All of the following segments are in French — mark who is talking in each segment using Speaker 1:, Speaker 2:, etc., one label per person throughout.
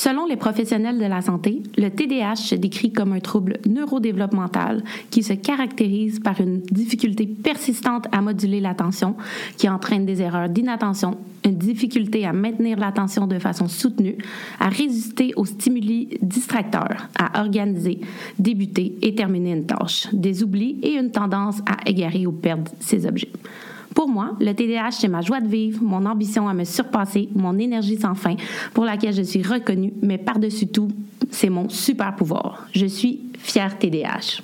Speaker 1: Selon les professionnels de la santé, le TDAH se décrit comme un trouble neurodéveloppemental qui se caractérise par une difficulté persistante à moduler l'attention, qui entraîne des erreurs d'inattention, une difficulté à maintenir l'attention de façon soutenue, à résister aux stimuli distracteurs, à organiser, débuter et terminer une tâche, des oublis et une tendance à égarer ou perdre ses objets. Pour moi, le TDAH, c'est ma joie de vivre, mon ambition à me surpasser, mon énergie sans fin, pour laquelle je suis reconnue, mais par-dessus tout, c'est mon super pouvoir. Je suis fière TDAH.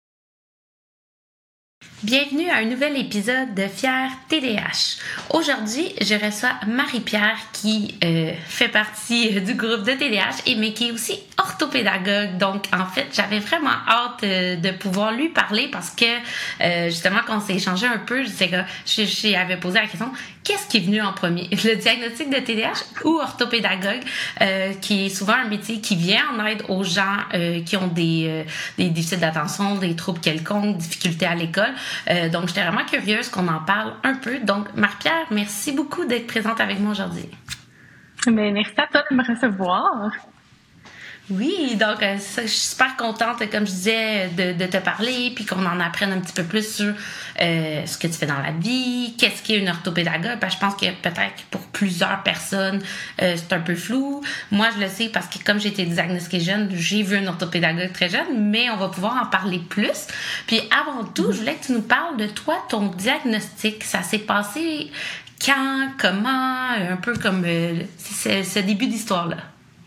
Speaker 2: Bienvenue à un nouvel épisode de Fière TDAH. Aujourd'hui, je reçois Marie-Pierre qui fait partie du groupe de TDAH mais qui est aussi orthopédagogue. Donc, en fait, j'avais vraiment hâte de pouvoir lui parler parce que, justement, quand on s'est échangé un peu, j'avais posé la question, qu'est-ce qui est venu en premier? Le diagnostic de TDAH ou orthopédagogue, qui est souvent un métier qui vient en aide aux gens qui ont des déficits d'attention, des troubles quelconques, difficultés à l'école. Donc, j'étais vraiment curieuse qu'on en parle un peu. Donc, Marie-Pierre, merci beaucoup d'être présente avec moi aujourd'hui.
Speaker 3: Mais merci à toi de me recevoir.
Speaker 2: Oui, donc je suis super contente, comme je disais, de te parler, puis qu'on en apprenne un petit peu plus sur ce que tu fais dans la vie, qu'est-ce qu'est une orthopédagogue, parce que je pense que peut-être pour plusieurs personnes, c'est un peu flou. Moi, je le sais parce que comme j'ai été diagnostiquée jeune, j'ai vu un orthopédagogue très jeune, mais on va pouvoir en parler plus. Puis avant tout, je voulais que tu nous parles de toi, ton diagnostic. Ça s'est passé quand, comment, un peu comme ce début d'histoire-là.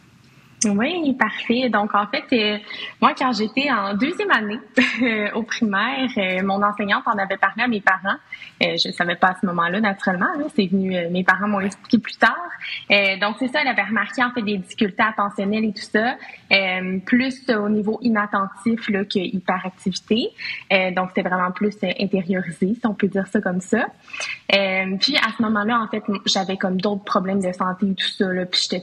Speaker 3: Oui, parfait. Donc, en fait, moi, quand j'étais en deuxième année au primaire, mon enseignante en avait parlé à mes parents. Je ne savais pas à ce moment-là, naturellement. Là, c'est venu, mes parents m'ont expliqué plus tard. Donc, c'est ça, elle avait remarqué, en fait, des difficultés attentionnelles et tout ça, plus au niveau inattentif là, que hyperactivité. Donc, c'était vraiment plus intériorisé, si on peut dire ça comme ça. Puis, à ce moment-là, en fait, j'avais comme d'autres problèmes de santé et tout ça, là, puis j'étais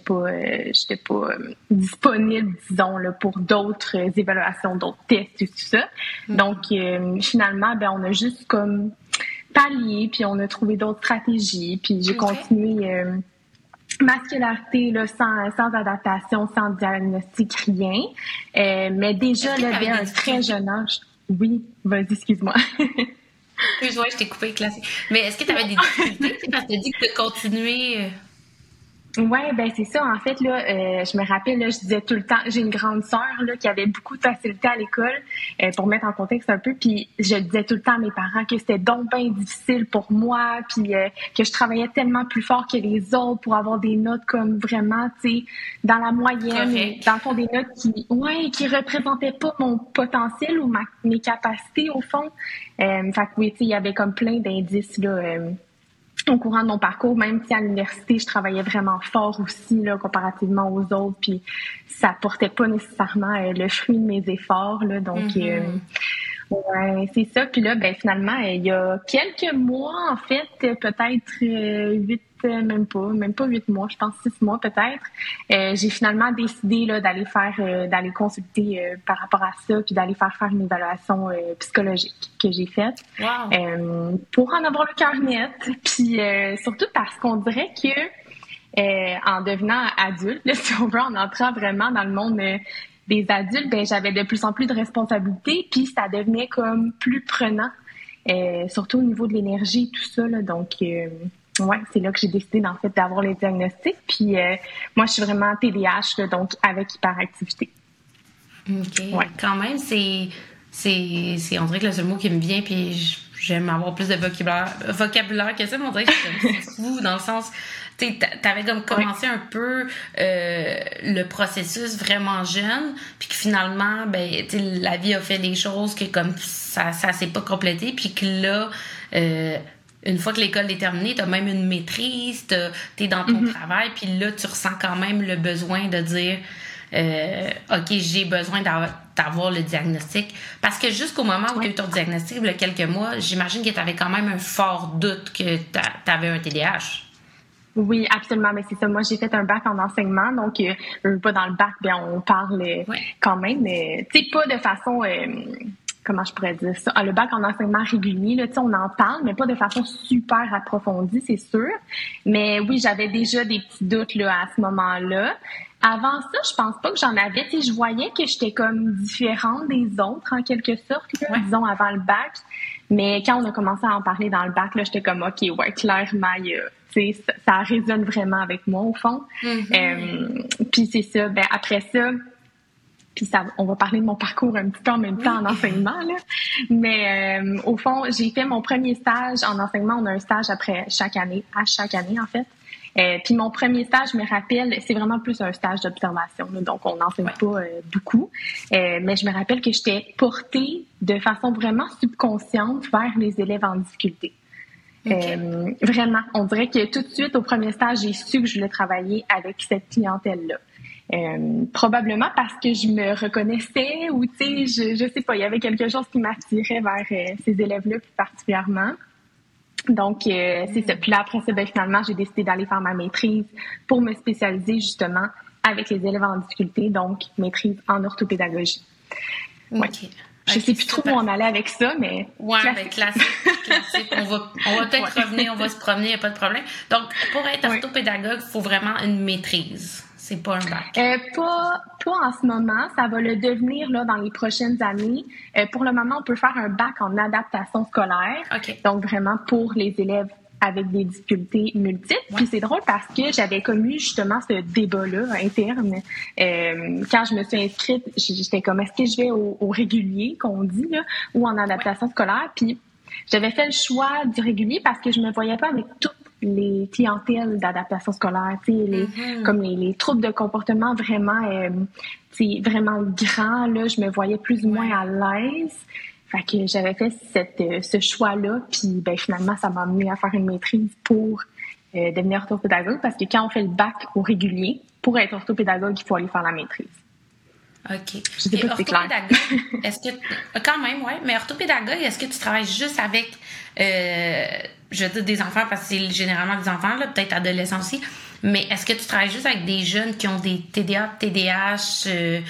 Speaker 3: pas disponible, disons, là, pour d'autres évaluations, d'autres tests et tout ça. Donc, finalement, on a juste comme pallié, puis on a trouvé d'autres stratégies, puis j'ai continué ma scolarité là, sans adaptation, sans diagnostic, rien. Mais déjà, là, dès un très jeune âge... Oui, vas-y, excuse-moi.
Speaker 2: Excuse-moi, je t'ai coupé, classique. Mais est-ce que tu avais des difficultés? Parce que tu as dit que tu as continué...
Speaker 3: Ouais, c'est ça. En fait, là, je me rappelle, là, je disais tout le temps, j'ai une grande sœur là qui avait beaucoup de facilité à l'école, pour mettre en contexte un peu. Puis je disais tout le temps à mes parents que c'était donc bien difficile pour moi, puis que je travaillais tellement plus fort que les autres pour avoir des notes comme vraiment, tu sais, dans la moyenne, dans le fond des notes qui représentaient pas mon potentiel ou mes capacités au fond. Fait que oui, tu sais, il y avait comme plein d'indices là. Au courant de mon parcours, même si à l'université, je travaillais vraiment fort aussi, là, comparativement aux autres, puis ça portait pas nécessairement le fruit de mes efforts, là, donc ouais, c'est ça. Puis là, finalement, il y a quelques mois, en fait, peut-être 8, même pas 8 mois, je pense 6 mois peut-être, j'ai finalement décidé là d'aller consulter par rapport à ça, puis d'aller faire une évaluation psychologique que j'ai faite.
Speaker 2: Wow.
Speaker 3: Pour en avoir le cœur net, puis surtout parce qu'on dirait que en devenant adulte, là, si on veut, en entrant vraiment dans le monde des adultes, j'avais de plus en plus de responsabilités, puis ça devenait comme plus prenant, surtout au niveau de l'énergie, tout ça, là, donc ouais, c'est là que j'ai décidé en fait d'avoir les diagnostics. Puis moi, je suis vraiment TDAH, là, donc avec hyperactivité.
Speaker 2: OK.
Speaker 3: Ouais.
Speaker 2: Quand même, c'est on dirait que le seul mot qui me vient, puis j'aime avoir plus de vocabulaire que ça, mais on dirait que c'est fou dans le sens... T'avais comme commencé un peu le processus vraiment jeune, puis que finalement, la vie a fait des choses que comme ça s'est pas complété, puis que là, une fois que l'école est terminée, t'as même une maîtrise, t'es dans ton travail, puis là, tu ressens quand même le besoin de dire OK, j'ai besoin d'avoir le diagnostic. Parce que jusqu'au moment où tu as eu ton diagnostic, il y a quelques mois, j'imagine que tu avais quand même un fort doute que tu avais un TDAH.
Speaker 3: Oui, absolument. Mais c'est ça. Moi, j'ai fait un bac en enseignement, donc pas dans le bac, on parle quand même, mais tu sais, pas de façon, comment je pourrais dire ça, le bac en enseignement régulier, là, tu sais, on en parle, mais pas de façon super approfondie, c'est sûr. Mais oui, j'avais déjà des petits doutes là à ce moment-là. Avant ça, je pense pas que j'en avais. Tu sais, je voyais que j'étais comme différente des autres, en quelque sorte, là, disons, avant le bac. Mais quand on a commencé à en parler dans le bac, là, j'étais comme, OK, ouais, clairement, tu sais, ça résonne vraiment avec moi, au fond. Puis c'est ça. Ben, après ça, puis ça, on va parler de mon parcours un petit peu en même temps en enseignement, là. Mais au fond, j'ai fait mon premier stage en enseignement. On a un stage à chaque année, en fait. Puis mon premier stage, je me rappelle, c'est vraiment plus un stage d'observation, là, donc on n'enseigne pas beaucoup. Mais je me rappelle que j'étais portée de façon vraiment subconsciente vers les élèves en difficulté. Vraiment, on dirait que tout de suite, au premier stage, j'ai su que je voulais travailler avec cette clientèle-là. Probablement parce que je me reconnaissais ou, tu sais, je sais pas, il y avait quelque chose qui m'attirait vers ces élèves-là plus particulièrement. Donc, c'est ça. Puis là, après ça, ben, finalement, j'ai décidé d'aller faire ma maîtrise pour me spécialiser justement avec les élèves en difficulté, donc maîtrise en orthopédagogie. Ouais. Okay. Je sais plus trop où on allait avec ça, mais...
Speaker 2: Ouais, classique. On va peut-être revenir, on va se promener, il n'y a pas de problème. Donc, pour être orthopédagogue, il faut vraiment une maîtrise. C'est pas un bac.
Speaker 3: Pas en ce moment. Ça va le devenir là dans les prochaines années. Pour le moment, on peut faire un bac en adaptation scolaire.
Speaker 2: Okay.
Speaker 3: Donc, vraiment pour les élèves avec des difficultés multiples. Puis c'est drôle parce que j'avais commis justement ce débat-là interne. Quand je me suis inscrite, j'étais comme, est-ce que je vais au régulier, qu'on dit, là, ou en adaptation scolaire? Puis j'avais fait le choix du régulier parce que je me voyais pas avec toutes les clientèles d'adaptation scolaire, tu sais, comme les troubles de comportement vraiment, vraiment grands, là, je me voyais plus ou moins à l'aise. Fait que j'avais fait ce choix-là, puis ben finalement, ça m'a amené à faire une maîtrise pour devenir orthopédagogue, parce que quand on fait le bac au régulier, pour être orthopédagogue, il faut aller faire la maîtrise.
Speaker 2: OK.
Speaker 3: Je sais pas si c'est clair.
Speaker 2: Est-ce que, quand même, ouais, mais orthopédagogue, est-ce que tu travailles juste avec, je veux dire des enfants, parce que c'est généralement des enfants, là, peut-être adolescents aussi, mais est-ce que tu travailles juste avec des jeunes qui ont des TDA, TDAH,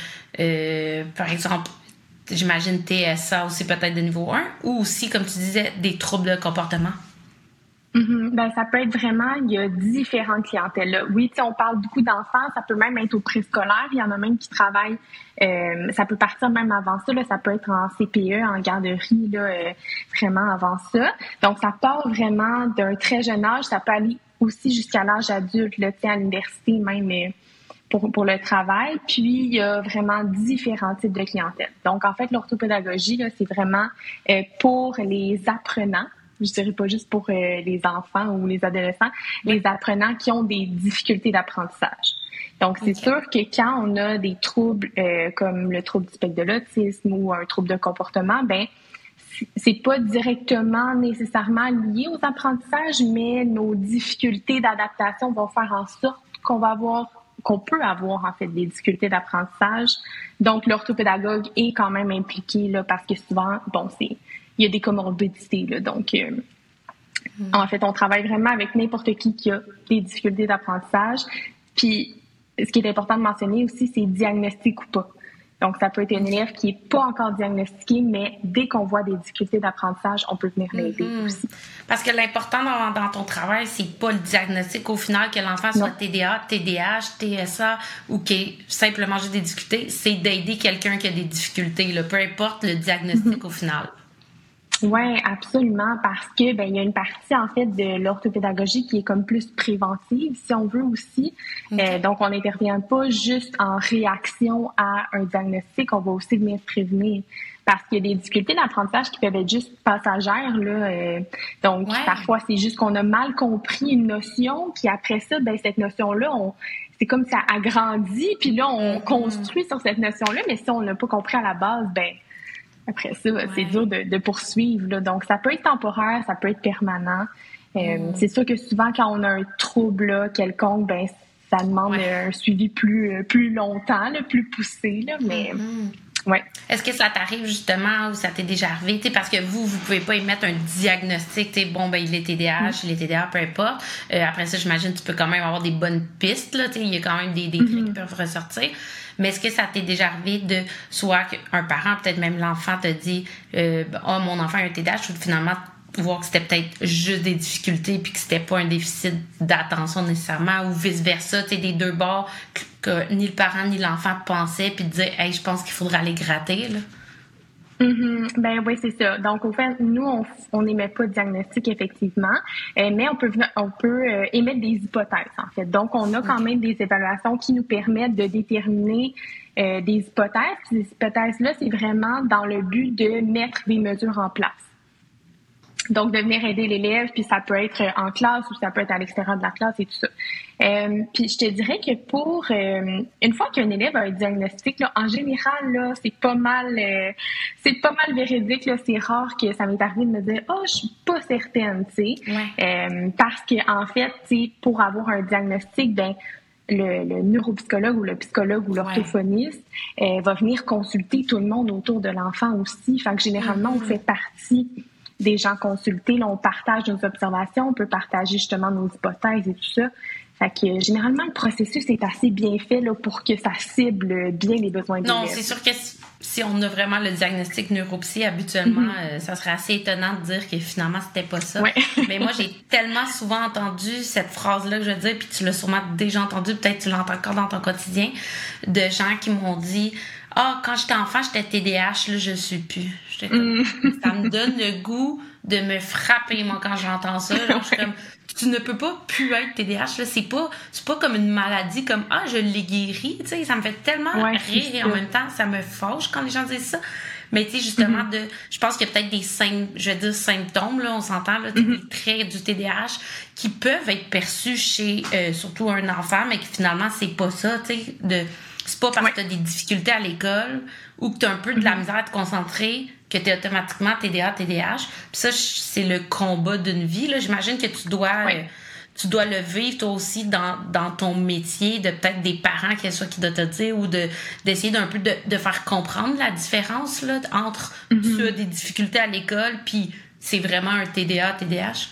Speaker 2: par exemple, j'imagine TSA aussi peut-être de niveau 1, ou aussi, comme tu disais, des troubles de comportement?
Speaker 3: Ben, ça peut être vraiment, il y a différentes clientèles là. Oui, tu sais, on parle beaucoup d'enfants, ça peut même être au préscolaire, il y en a même qui travaillent, ça peut partir même avant ça, là, ça peut être en CPE, en garderie, là, vraiment avant ça. Donc, ça part vraiment d'un très jeune âge, ça peut aller aussi jusqu'à l'âge adulte, là, tu sais, à l'université même, pour le travail. Puis, il y a vraiment différents types de clientèle. Donc, en fait, l'orthopédagogie, là, c'est vraiment pour les apprenants. Je dirais pas juste pour les enfants ou les adolescents, les apprenants qui ont des difficultés d'apprentissage. Donc, c'est sûr que quand on a des troubles comme le trouble du spectre de l'autisme ou un trouble de comportement, ben c'est pas directement nécessairement lié aux apprentissages, mais nos difficultés d'adaptation vont faire en sorte qu'on peut avoir en fait des difficultés d'apprentissage. Donc, l'orthopédagogue est quand même impliqué là parce que souvent, bon, il y a des comorbidités, là. Donc, en fait, on travaille vraiment avec n'importe qui a des difficultés d'apprentissage. Puis, ce qui est important de mentionner aussi, c'est diagnostic ou pas. Donc, ça peut être un élève qui est pas encore diagnostiqué, mais dès qu'on voit des difficultés d'apprentissage, on peut venir l'aider aussi.
Speaker 2: Parce que l'important dans ton travail, c'est pas le diagnostic au final, que l'enfant soit TDA, TDAH, TSA ou qui ait simplement juste des difficultés, c'est d'aider quelqu'un qui a des difficultés, là, peu importe le diagnostic au final.
Speaker 3: Oui, absolument, parce que ben il y a une partie en fait de l'orthopédagogie qui est comme plus préventive, si on veut aussi. Donc on n'intervient pas juste en réaction à un diagnostic, on va aussi venir prévenir. Parce qu'il y a des difficultés d'apprentissage qui peuvent être juste passagères, là. Donc parfois c'est juste qu'on a mal compris une notion, puis après ça, ben cette notion-là, c'est comme ça agrandit, puis là on construit sur cette notion-là, mais si on l'a pas compris à la base, ben après ça, c'est dur de poursuivre, là. Donc, ça peut être temporaire, ça peut être permanent. C'est sûr que souvent, quand on a un trouble là, quelconque, ben ça demande un suivi plus longtemps, là, plus poussé. Là, mais
Speaker 2: Est-ce que ça t'arrive justement ou ça t'est déjà arrivé? T'sais, parce que vous pouvez pas émettre un diagnostic. T'sais, bon, ben il est TDAH, il est TDA, peu importe. Après ça, j'imagine que tu peux quand même avoir des bonnes pistes. Là, il y a quand même des trucs qui peuvent ressortir. Mais est-ce que ça t'est déjà arrivé de soit qu'un parent, peut-être même l'enfant te dit mon enfant a un TDAH, ou finalement voir que c'était peut-être juste des difficultés puis que c'était pas un déficit d'attention nécessairement ou vice-versa, tu sais, des deux bords que ni le parent ni l'enfant pensaient puis de dire « Hey, je pense qu'il faudrait aller gratter, là ».
Speaker 3: Ben oui, c'est ça. Donc, au fait, nous, on n'émet pas de diagnostic, effectivement, mais on peut émettre des hypothèses, en fait. Donc, on a quand même des évaluations qui nous permettent de déterminer des hypothèses. Puis, ces hypothèses-là, c'est vraiment dans le but de mettre des mesures en place. Donc, de venir aider l'élève, puis ça peut être en classe ou ça peut être à l'extérieur de la classe et tout ça. Puis, je te dirais que pour une fois qu'un élève a un diagnostic, là, en général, là, c'est pas mal véridique. Là, c'est rare que ça m'est arrivé de me dire, je suis pas certaine, tu sais, parce que en fait, tu sais, pour avoir un diagnostic, ben le neuropsychologue ou le psychologue ou l'orthophoniste va venir consulter tout le monde autour de l'enfant aussi. Fait que généralement, on fait partie des gens consultés. Là, on partage nos observations, on peut partager justement nos hypothèses et tout ça. Fait que généralement, le processus est assez bien fait là, pour que ça cible bien les besoins de l'élève.
Speaker 2: Non, c'est sûr que si on a vraiment le diagnostic neuropsy, habituellement, ça serait assez étonnant de dire que finalement, c'était pas ça. Ouais. Mais moi, j'ai tellement souvent entendu cette phrase-là que je veux dire, puis tu l'as sûrement déjà entendu, peut-être tu l'entends encore dans ton quotidien, de gens qui m'ont dit « quand j'étais enfant, j'étais TDAH, là, je suis plus. » J'étais comme, ça me donne le goût de me frapper, moi, quand j'entends ça. Genre, je suis comme, tu ne peux pas plus être TDAH, là. C'est pas comme une maladie, comme, je l'ai guéri. Tu sais, ça me fait tellement rire et en même temps, ça me fâche quand les gens disent ça. Mais, tu sais, justement, je pense qu'il y a peut-être des symptômes, là, on s'entend, là, des traits du TDAH qui peuvent être perçus chez, surtout un enfant, mais que finalement, c'est pas ça, tu sais, c'est pas parce que tu as des difficultés à l'école ou que tu as un peu de la misère à te concentrer que tu es automatiquement TDA, TDAH. Puis ça, c'est le combat d'une vie. Là. J'imagine que tu dois le vivre toi aussi dans ton métier, de peut-être des parents qui doivent te dire ou d'essayer d'un peu de faire comprendre la différence là, entre tu as des difficultés à l'école puis c'est vraiment un TDA, TDAH.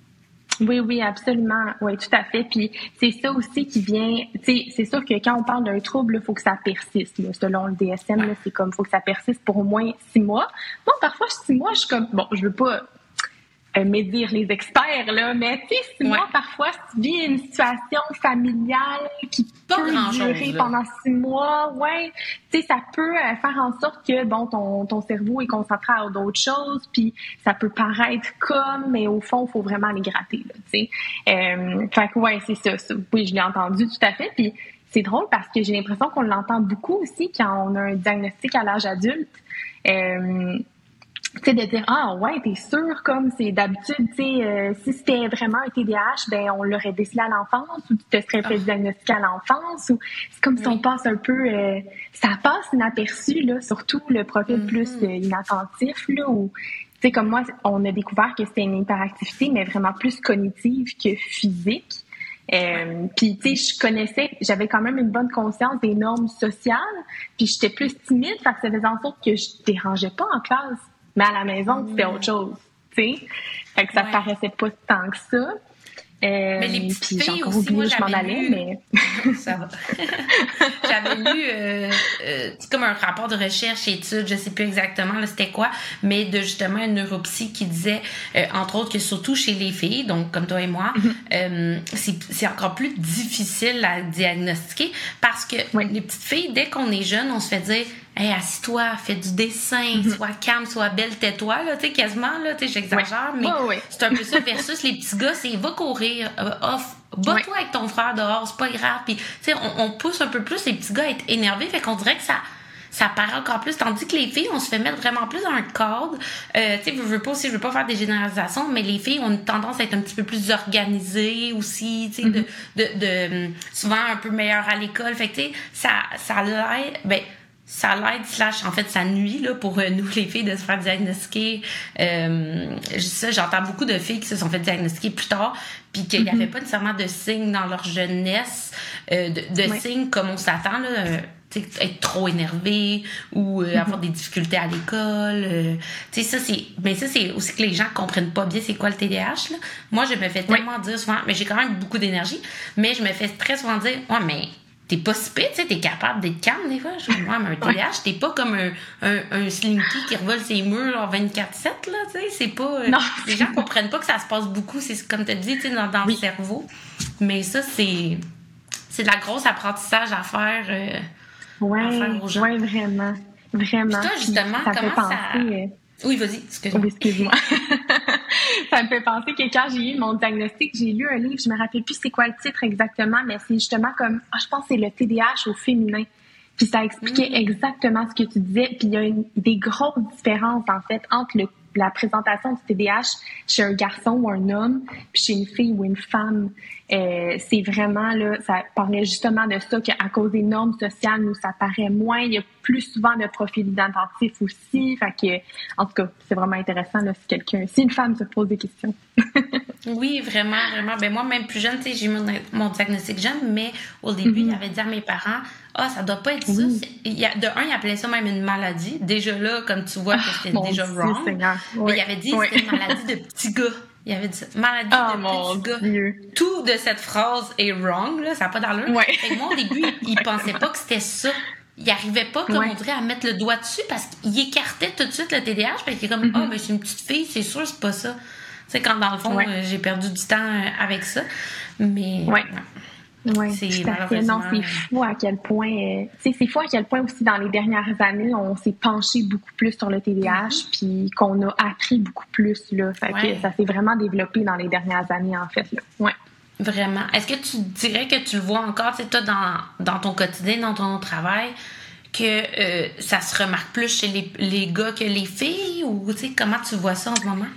Speaker 3: Oui, absolument. Oui, tout à fait. Puis c'est ça aussi qui vient, tu sais, c'est sûr que quand on parle d'un trouble, il faut que ça persiste. Là. Selon le DSM, là, c'est comme, il faut que ça persiste pour au moins 6 mois. Bon, parfois, 6 mois, je suis comme, je veux pas médire les experts, là, mais tu sais, 6 mois, parfois, si tu vis une situation familiale qui peut durer pendant 6 mois, tu sais, ça peut faire en sorte que, ton cerveau est concentré à d'autres choses, puis ça peut paraître comme, mais au fond, il faut vraiment les gratter, là, tu sais. Fait que, c'est ça. Oui, je l'ai entendu tout à fait, puis c'est drôle parce que j'ai l'impression qu'on l'entend beaucoup aussi quand on a un diagnostic à l'âge adulte. Tu sais, de dire, t'es sûr, comme c'est d'habitude, tu sais, si c'était vraiment un TDAH, ben, on l'aurait décelé à l'enfance, ou tu te serais fait diagnostiquer à l'enfance, ou c'est comme si on passe un peu, ça passe inaperçu, là, surtout le profil plus inattentif, là, où, tu sais, comme moi, on a découvert que c'était une hyperactivité, mais vraiment plus cognitive que physique. Puis tu sais, j'avais quand même une bonne conscience des normes sociales, puis j'étais plus timide, fait que ça faisait en sorte que je dérangeais pas en classe. Mais à la maison, c'était autre chose, tu sais. Fait que ça paraissait pas tant que ça.
Speaker 2: Mais les petites filles aussi, moi, j'avais lu... mais... Ça va. J'avais lu c'est comme un rapport de recherche et études, je sais plus exactement là, c'était quoi, mais de justement une neuropsy qui disait, entre autres, que surtout chez les filles, donc comme toi et moi, c'est encore plus difficile à diagnostiquer parce que les petites filles, dès qu'on est jeune, on se fait dire « Hey, assis-toi, fais du dessin, sois calme, sois belle, tais-toi, là, tu sais, quasiment, là, tu sais, j'exagère, mais c'est un peu ça versus les petits gars, c'est va courir, bats-toi avec ton frère dehors, c'est pas grave, puis, tu sais, on pousse un peu plus les petits gars à être énervés, fait qu'on dirait que ça paraît encore plus, tandis que les filles, on se fait mettre vraiment plus dans un cadre, tu sais, je veux pas faire des généralisations, mais les filles ont une tendance à être un petit peu plus organisées aussi, tu sais, de souvent un peu meilleures à l'école, fait que, tu sais, ça l'aide, ça l'aide / en fait ça nuit là pour nous les filles de se faire diagnostiquer j'entends beaucoup de filles qui se sont fait diagnostiquer plus tard puis qu'il n'y avait pas nécessairement de signes dans leur jeunesse de signes comme on s'attend là être trop énervé ou avoir des difficultés à l'école tu sais ça c'est aussi que les gens comprennent pas bien c'est quoi le TDAH là. Moi je me fais tellement dire souvent mais j'ai quand même beaucoup d'énergie mais je me fais très souvent dire mais t'es pas si pire, tu sais, t'es capable d'être calme des fois. Je dis, ouais, mais un TDAH, t'es pas comme un slinky qui revole ses murs en 24/7, là, tu sais, c'est pas... les gens comprennent pas que ça se passe beaucoup, c'est comme t'as dit, tu sais, dans le cerveau. Mais ça, c'est de la grosse apprentissage à faire, aux gens.
Speaker 3: Oui, vraiment. Vraiment.
Speaker 2: Puis toi, justement, comment ça... Oui, vas-y, excuse-moi.
Speaker 3: Oui, excuse-moi. Ça me fait penser que quand j'ai eu mon diagnostic, j'ai lu un livre, je me rappelle plus c'est quoi le titre exactement, mais c'est justement comme, je pense que c'est le TDAH au féminin. Puis ça expliquait exactement ce que tu disais. Puis il y a des grosses différences, en fait, entre la présentation du TDAH chez un garçon ou un homme, puis chez une fille ou une femme. C'est vraiment, là, ça parlait justement de ça, qu'à cause des normes sociales, nous, ça paraît moins. Il y a plus souvent de profils identifiés aussi. Fait que, en tout cas, c'est vraiment intéressant, là, si une femme se pose des questions.
Speaker 2: Oui, vraiment, vraiment. Ben moi, même plus jeune, tu sais, j'ai eu mon diagnostic jeune, mais au début, il avait dit à mes parents, ça doit pas être ça. Il appelait ça même une maladie. Déjà là, comme tu vois, que c'était déjà wrong. Mais il avait dit que c'était une maladie de petit gars. Il avait dit ça, maladie de petit gars. Dieu. Tout de cette phrase est wrong, là, ça n'a pas d'allure. Fait que moi, au début, il pensait pas que c'était ça. Il arrivait pas, comme on dirait, à mettre le doigt dessus parce qu'il écartait tout de suite le TDAH. Puis il était comme, mais c'est une petite fille, c'est sûr, c'est pas ça. Tu sais, quand dans le fond, j'ai perdu du temps avec ça. Mais.
Speaker 3: Oui, c'est malheureusement... Non, c'est fou à quel point... c'est fou à quel point aussi, dans les dernières années, on s'est penché beaucoup plus sur le TDAH, puis qu'on a appris beaucoup plus, là. Fait que ça s'est vraiment développé dans les dernières années, en fait, là. Ouais.
Speaker 2: Vraiment. Est-ce que tu dirais que tu le vois encore, tu sais, toi, dans ton quotidien, dans ton travail, que ça se remarque plus chez les gars que les filles, ou, tu sais, comment tu vois ça en ce moment?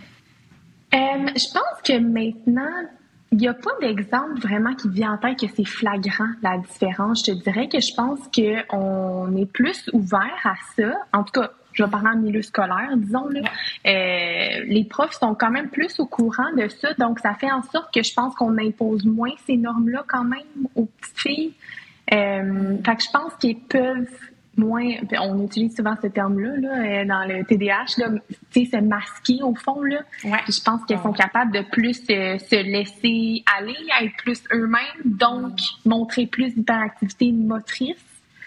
Speaker 3: Je pense que maintenant... Il n'y a pas d'exemple vraiment qui vient en tête que c'est flagrant, la différence. Je te dirais que je pense qu'on est plus ouvert à ça. En tout cas, je vais parler en milieu scolaire, disons. Là. Les profs sont quand même plus au courant de ça. Donc, ça fait en sorte que je pense qu'on impose moins ces normes-là quand même aux petites filles. Fait que je pense qu'ils peuvent moins... On utilise souvent ce terme-là là, dans le TDAH, là, tu sais, se masquer au fond. Là. Puis je pense qu'elles sont capables de plus se laisser aller, être plus eux-mêmes, donc montrer plus d'hyperactivité motrice.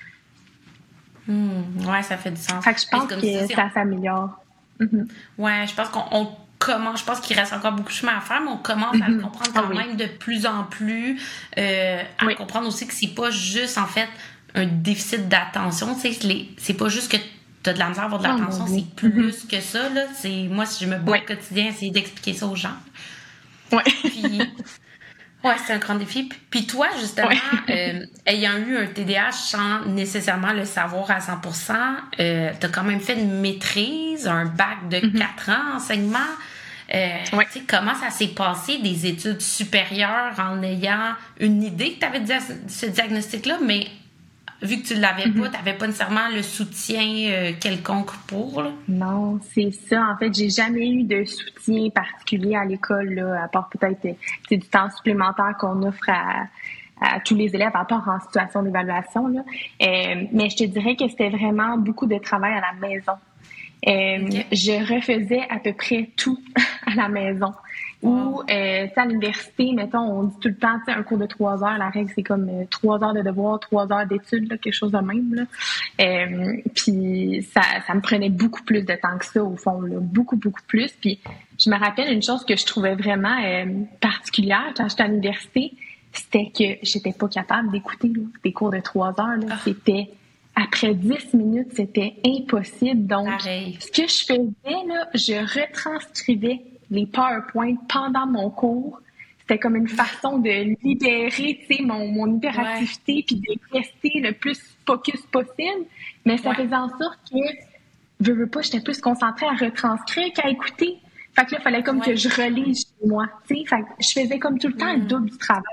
Speaker 2: Ouais, ça fait du sens.
Speaker 3: Fait que je pense que ça s'améliore.
Speaker 2: Ouais, je pense qu'on commence, je pense qu'il reste encore beaucoup de chemin à faire, mais on commence à le comprendre quand même de plus en plus, à comprendre aussi que c'est pas juste, en fait, un déficit d'attention, tu sais, c'est pas juste que t'as de la misère à avoir de l'attention, c'est plus que ça, là. Moi, si je me bats au quotidien, essayer d'expliquer ça aux gens. Puis, c'est un grand défi. Puis toi, justement, ayant eu un TDAH sans nécessairement le savoir à 100%, t'as quand même fait une maîtrise, un bac de 4 ans enseignement. Tu sais, comment ça s'est passé, des études supérieures, en ayant une idée que t'avais ce diagnostic-là, mais vu que tu l'avais pas, t'avais pas nécessairement le soutien quelconque pour, là?
Speaker 3: Non, c'est ça. En fait, j'ai jamais eu de soutien particulier à l'école, là, à part peut-être du temps supplémentaire qu'on offre à tous les élèves, à part en situation d'évaluation, là. Mais je te dirais que c'était vraiment beaucoup de travail à la maison. Je refaisais à peu près tout à la maison. Ou, à l'université, mettons, on dit tout le temps, un cours de 3 heures, la règle, c'est comme 3 heures de devoir, 3 heures d'études, là, quelque chose de même, là. Puis ça me prenait beaucoup plus de temps que ça, au fond, là, beaucoup, beaucoup plus. Puis je me rappelle une chose que je trouvais vraiment particulière quand j'étais à l'université, c'était que j'étais pas capable d'écouter là, des cours de 3 heures, là. C'était... Après 10 minutes, c'était impossible. Donc, ce que je faisais, là, je retranscrivais les PowerPoint pendant mon cours. C'était comme une façon de libérer, tu sais, mon hyperactivité puis de rester le plus focus possible. Mais ça faisait en sorte que, je veux pas, j'étais plus concentrée à retranscrire qu'à écouter. Fait que là, il fallait comme que je relise chez moi, tu sais. Fait que je faisais comme tout le temps le double du travail.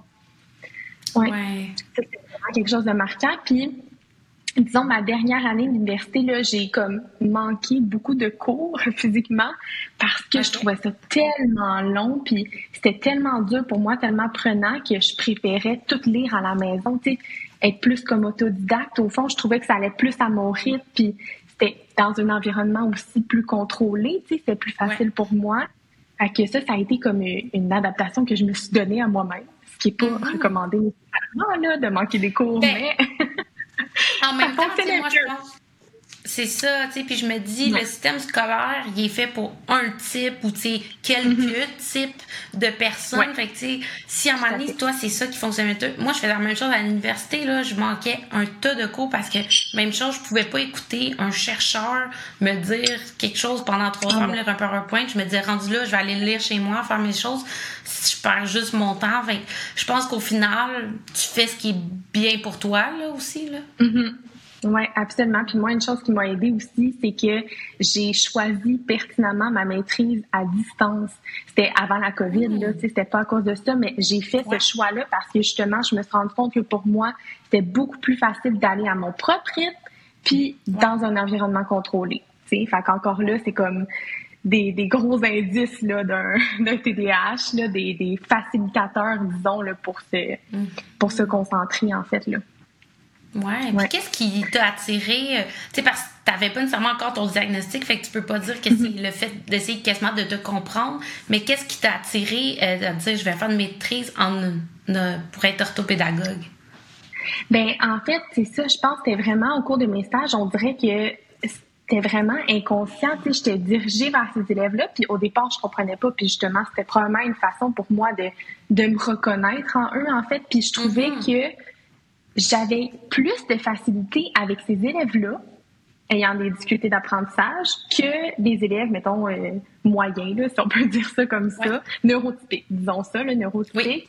Speaker 3: C'était vraiment quelque chose de marquant. Puis, disons, ma dernière année d'université, là, j'ai comme manqué beaucoup de cours physiquement parce que je trouvais ça tellement long, puis c'était tellement dur pour moi, tellement prenant que je préférais tout lire à la maison, tu sais, être plus comme autodidacte. Au fond, je trouvais que ça allait plus à mon rythme, puis c'était dans un environnement aussi plus contrôlé, tu sais, c'était plus facile pour moi. Fait que ça a été comme une adaptation que je me suis donnée à moi-même. Ce qui n'est pas recommandé nécessairement, là, de manquer des cours, mais...
Speaker 2: En même temps, moi, je pense... C'est ça, tu sais, puis je me dis, le système scolaire, il est fait pour un type ou, tu sais, quelques types de personnes. Fait que, tu sais, si à un moment donné, toi, c'est ça qui fonctionne mieux. Moi, je faisais la même chose à l'université, là, je manquais un tas de cours parce que, même chose, je pouvais pas écouter un chercheur me dire quelque chose pendant 3 heures, me lire un PowerPoint. Je me disais, rendu là, je vais aller le lire chez moi, faire mes choses. Je perds juste mon temps. Fait que je pense qu'au final, tu fais ce qui est bien pour toi, là, aussi, là.
Speaker 3: Oui, absolument. Puis moi, une chose qui m'a aidée aussi, c'est que j'ai choisi pertinemment ma maîtrise à distance. C'était avant la COVID, là, tu sais, c'était pas à cause de ça, mais j'ai fait ce choix-là parce que justement, je me suis rendu compte que pour moi, c'était beaucoup plus facile d'aller à mon propre rythme puis dans un environnement contrôlé. Tu sais, fait qu'encore là, c'est comme des gros indices là d'un TDAH, là, des facilitateurs, disons, là, pour se concentrer, en fait, là.
Speaker 2: Ouais. Puis qu'est-ce qui t'a attiré? Tu sais, parce que t'avais pas nécessairement encore ton diagnostic, fait que tu peux pas dire que c'est le fait d'essayer quasiment de te comprendre, mais qu'est-ce qui t'a attiré à dire je vais faire une maîtrise pour être orthopédagogue?
Speaker 3: Ben en fait, c'est ça, je pense que c'était vraiment au cours de mes stages, on dirait que c'était vraiment inconscient, tu sais, j'étais dirigée vers ces élèves-là, puis au départ, je comprenais pas, puis justement, c'était probablement une façon pour moi de me reconnaître en eux, en fait, puis je trouvais que j'avais plus de facilité avec ces élèves-là, ayant des difficultés d'apprentissage, que des élèves, mettons, moyens, là, si on peut dire ça comme ça, neurotypiques, disons ça, le neurotypique.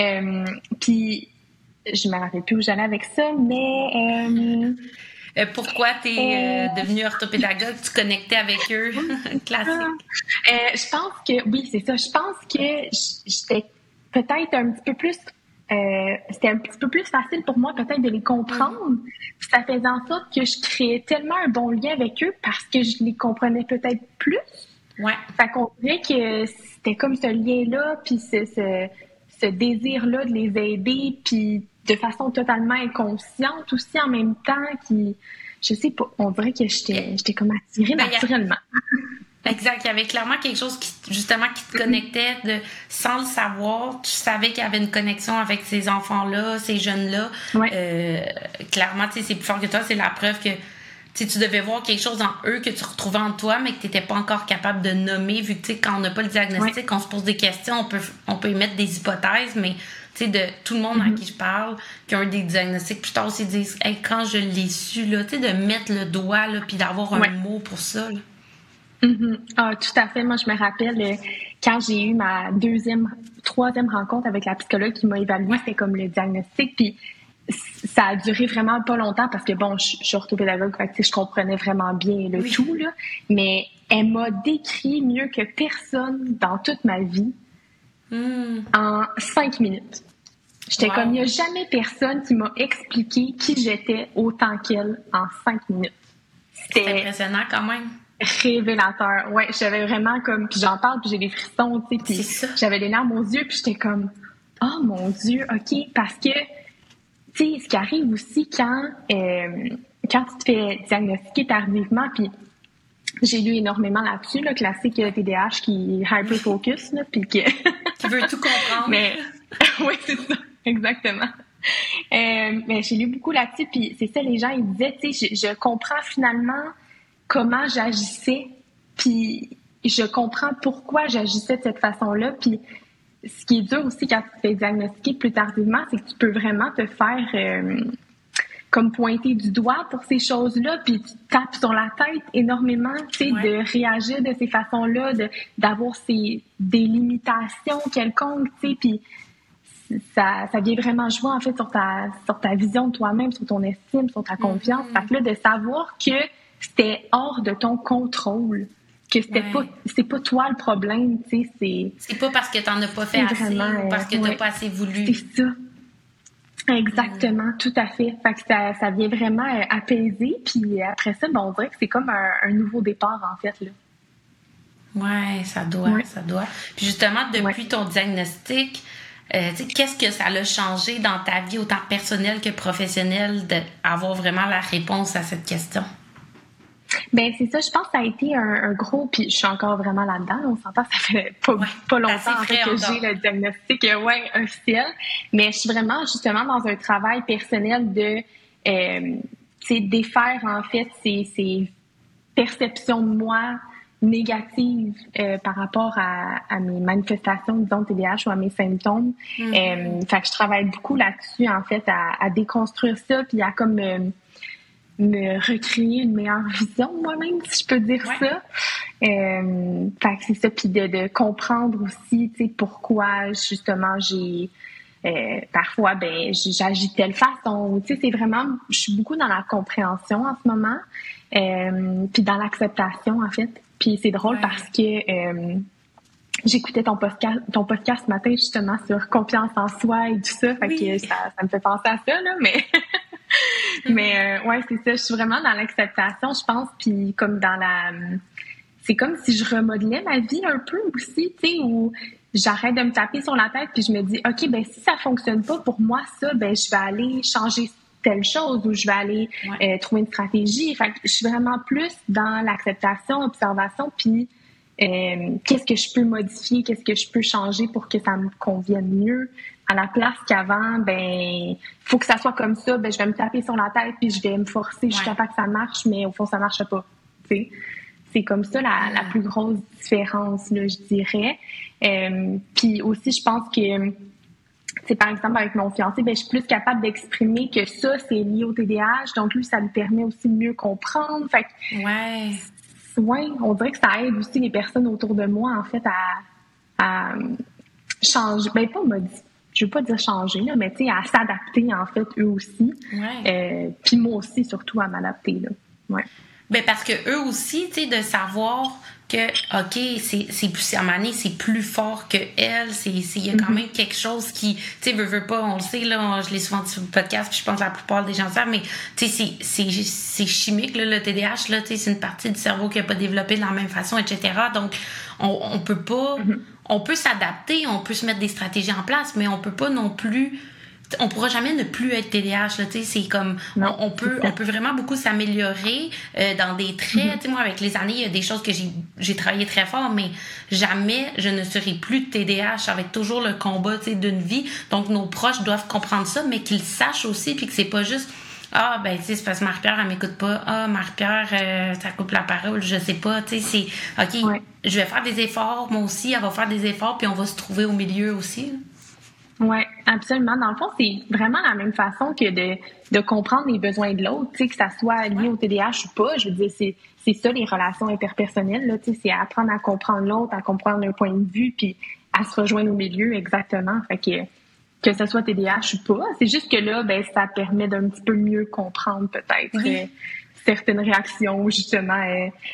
Speaker 3: Puis, je me rappelle plus où j'allais avec ça, mais...
Speaker 2: pourquoi t'es devenue orthopédagogue? Tu connectais avec eux? Classique.
Speaker 3: Je pense que... Oui, c'est ça. Je pense que j'étais peut-être un petit peu plus... c'était un petit peu plus facile pour moi peut-être de les comprendre. Puis ça faisait en sorte que je créais tellement un bon lien avec eux parce que je les comprenais peut-être plus.
Speaker 2: Ouais.
Speaker 3: Fait qu'on dirait que c'était comme ce lien-là, puis ce désir-là de les aider, puis de façon totalement inconsciente aussi en même temps, qui, je sais pas, on dirait que j'étais comme attirée naturellement.
Speaker 2: Exact. Il y avait clairement quelque chose qui te connectait sans le savoir. Tu savais qu'il y avait une connexion avec ces enfants-là, ces jeunes-là.
Speaker 3: Ouais.
Speaker 2: Clairement, tu sais, c'est plus fort que toi. C'est la preuve que tu devais voir quelque chose en eux que tu retrouvais en toi, mais que tu n'étais pas encore capable de nommer, vu que quand on n'a pas le diagnostic, on se pose des questions, on peut émettre des hypothèses, mais de tout le monde à qui je parle, qui ont eu des diagnostics, plus tard aussi disent hey, quand je l'ai su, là, de mettre le doigt, là, puis d'avoir un mot pour ça. Là.
Speaker 3: Ah, tout à fait. Moi, je me rappelle quand j'ai eu ma troisième rencontre avec la psychologue qui m'a évaluée, c'était comme le diagnostic. Puis ça a duré vraiment pas longtemps parce que bon, je suis orthopédagogue, fait que je comprenais vraiment bien le tout, là. Mais elle m'a décrit mieux que personne dans toute ma vie en 5 minutes. J'étais comme, il n'y a jamais personne qui m'a expliqué qui j'étais autant qu'elle en 5 minutes.
Speaker 2: C'était impressionnant quand même.
Speaker 3: Révélateur. Ouais, j'avais vraiment comme, puis j'en parle, puis j'ai des frissons, tu sais, puis j'avais les larmes aux yeux, puis j'étais comme, oh mon Dieu, OK, parce que, tu sais, ce qui arrive aussi quand tu te fais diagnostiquer tardivement, puis j'ai lu énormément là-dessus, le classique TDAH qui hyper-focus, là, puis qui
Speaker 2: veut tout comprendre.
Speaker 3: Mais, oui, c'est ça, exactement. Mais j'ai lu beaucoup là-dessus, puis c'est ça, les gens, ils disaient, tu sais, je comprends finalement comment j'agissais, puis je comprends pourquoi j'agissais de cette façon-là, puis ce qui est dur aussi quand tu te fais diagnostiquer plus tardivement, c'est que tu peux vraiment te faire comme pointer du doigt pour ces choses-là, puis tu tapes sur la tête énormément, tu sais, de réagir de ces façons-là, d'avoir des limitations quelconques, tu sais, puis ça vient vraiment jouer en fait sur ta vision de toi-même, sur ton estime, sur ta confiance. Fait que là, de savoir que c'était hors de ton contrôle, que c'est pas toi le problème, tu sais,
Speaker 2: c'est pas parce que t'en as pas fait assez ou parce que t'as pas assez voulu.
Speaker 3: C'est ça. Exactement, tout à fait. Fait que ça vient vraiment apaiser, puis après ça, on dirait que c'est comme un nouveau départ, en fait, là.
Speaker 2: Ouais, ça doit. Puis justement, depuis ton diagnostic, qu'est-ce que ça a changé dans ta vie, autant personnelle que professionnelle, d'avoir vraiment la réponse à cette question?
Speaker 3: Ben c'est ça, je pense que ça a été un gros, puis je suis encore vraiment là-dedans. On s'entend, ça fait pas longtemps en fait, que j'ai le diagnostic officiel, mais je suis vraiment justement dans un travail personnel de défaire en fait ces perceptions de moi négatives par rapport à mes manifestations, disons TDAH ou à mes symptômes. Fait que je travaille beaucoup là-dessus en fait à déconstruire ça, puis à comme me recréer une meilleure vision moi-même, si je peux dire ça. Fait que c'est ça, puis de comprendre aussi, tu sais, pourquoi justement j'ai parfois j'agis de telle façon. Tu sais, c'est vraiment, je suis beaucoup dans la compréhension en ce moment, puis dans l'acceptation en fait. Puis c'est drôle parce que j'écoutais ton podcast ce matin justement sur confiance en soi et tout ça, fait que ça me fait penser à ça là, mais mais ouais, c'est ça, je suis vraiment dans l'acceptation, je pense, puis comme dans c'est comme si je remodelais ma vie un peu aussi, tu sais, où j'arrête de me taper sur la tête puis je me dis OK, ben si ça fonctionne pas pour moi ça, ben je vais aller changer telle chose ou je vais aller trouver une stratégie. Fait que je suis vraiment plus dans l'acceptation, observation, puis qu'est-ce que je peux modifier, qu'est-ce que je peux changer pour que ça me convienne mieux. À la place qu'avant, ben faut que ça soit comme ça, ben je vais me taper sur la tête puis je vais me forcer jusqu'à temps que ça marche, mais au fond ça marche pas. Tu sais, c'est comme ça la plus grosse différence là, je dirais. Puis aussi je pense que c'est par exemple avec mon fiancé, ben je suis plus capable d'exprimer que ça c'est lié au TDAH, donc lui ça me permet aussi de mieux comprendre. Fait que on dirait que ça aide aussi les personnes autour de moi en fait à changer, ben pas modifier. Je veux pas dire changer, là, mais tu sais, à s'adapter, en fait, eux aussi. Puis moi aussi, surtout, à m'adapter, là. Ouais.
Speaker 2: Ben parce que eux aussi, tu sais, de savoir que, OK, c'est à un moment donné, c'est plus fort que elle, il y a quand même quelque chose qui, tu sais, veut pas, on le sait, là, je l'ai souvent dit sur le podcast, puis je pense que la plupart des gens le savent, mais, tu sais, c'est chimique, là, le TDAH, là, tu sais, c'est une partie du cerveau qui n'a pas développé de la même façon, etc. Donc, on peut pas... On peut s'adapter, on peut se mettre des stratégies en place, mais on peut pas non plus... On pourra jamais ne plus être TDAH, là, tu sais, c'est comme... On peut vraiment beaucoup s'améliorer dans des traits. Tu sais, moi, avec les années, il y a des choses que j'ai travaillé très fort, mais jamais je ne serai plus TDAH. Ça va être toujours le combat, tu sais, d'une vie. Donc, nos proches doivent comprendre ça, mais qu'ils sachent aussi, puis que c'est pas juste... Ah, ben, tu sais, c'est parce que Marie-Pierre, elle m'écoute pas. Ah, Marie-Pierre, ça coupe la parole, je sais pas. Tu sais, c'est... OK, je vais faire des efforts. Moi aussi, elle va faire des efforts, puis on va se trouver au milieu aussi.
Speaker 3: Oui, absolument. Dans le fond, c'est vraiment la même façon que de comprendre les besoins de l'autre, tu sais, que ça soit lié au TDAH ou pas. Je veux dire, c'est ça, les relations interpersonnelles, là, tu sais, c'est apprendre à comprendre l'autre, à comprendre un point de vue, puis à se rejoindre au milieu, exactement. Fait que ce soit TDAH ou pas. C'est juste que là, ben, ça permet d'un petit peu mieux comprendre peut-être certaines réactions, justement,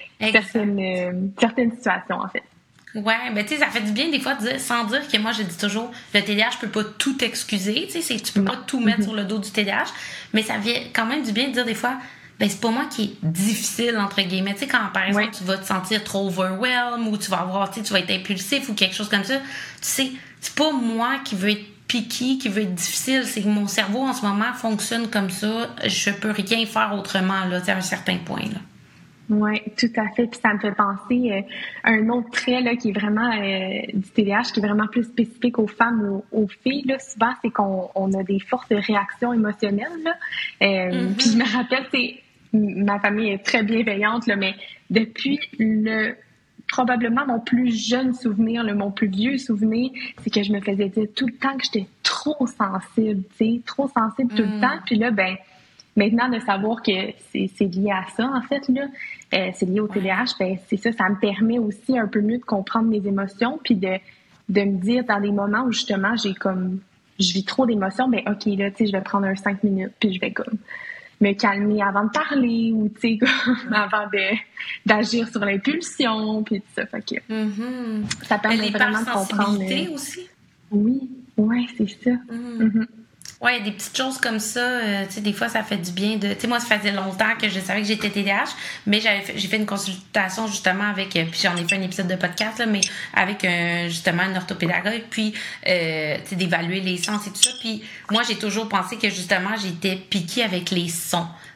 Speaker 3: certaines situations, en fait.
Speaker 2: Ouais, ben tu sais, ça fait du bien des fois de dire, sans dire que moi je dis toujours, le TDAH peut pas tout excuser, tu sais, tu peux pas tout mettre sur le dos du TDAH, mais ça vient quand même du bien de dire des fois, ben c'est pas moi qui est difficile entre guillemets, tu sais, quand par exemple tu vas te sentir trop overwhelmed ou tu vas avoir, tu sais, tu vas être impulsif ou quelque chose comme ça, tu sais, c'est pas moi qui veux être picky, qui veut être difficile, c'est que mon cerveau en ce moment fonctionne comme ça, je peux rien faire autrement là, à un certain point là.
Speaker 3: Oui, tout à fait. Puis ça me fait penser à un autre trait là, qui est vraiment du TDAH, qui est vraiment plus spécifique aux femmes ou aux filles. Là. Souvent, c'est qu'on a des fortes réactions émotionnelles. Là. Puis je me rappelle, ma famille est très bienveillante, là, mais depuis probablement mon plus jeune souvenir, mon plus vieux souvenir, c'est que je me faisais dire tout le temps que j'étais trop sensible, trop sensible tout le temps. Puis là, ben maintenant, de savoir que c'est lié à ça, en fait, là, c'est lié au TDAH, ben, c'est ça, ça me permet aussi un peu mieux de comprendre mes émotions, puis de me dire dans des moments où, justement, je vis trop d'émotions, ben, OK, là, tu sais, je vais prendre 5 minutes, puis je vais comme me calmer avant de parler, ou, tu sais, avant d'agir sur l'impulsion, puis tout ça, fait que ça permet vraiment de comprendre.
Speaker 2: Aussi?
Speaker 3: Oui, c'est ça.
Speaker 2: Ouais, des petites choses comme ça, tu sais, des fois, ça fait du bien de... Tu sais, moi, ça faisait longtemps que je savais que j'étais TDAH, mais j'ai fait une consultation, justement, avec... puis j'en ai fait un épisode de podcast, là, mais avec, justement, une orthopédagogue, puis, tu sais, d'évaluer les sens et tout ça. Puis moi, j'ai toujours pensé que, justement, j'étais piquée avec les sons.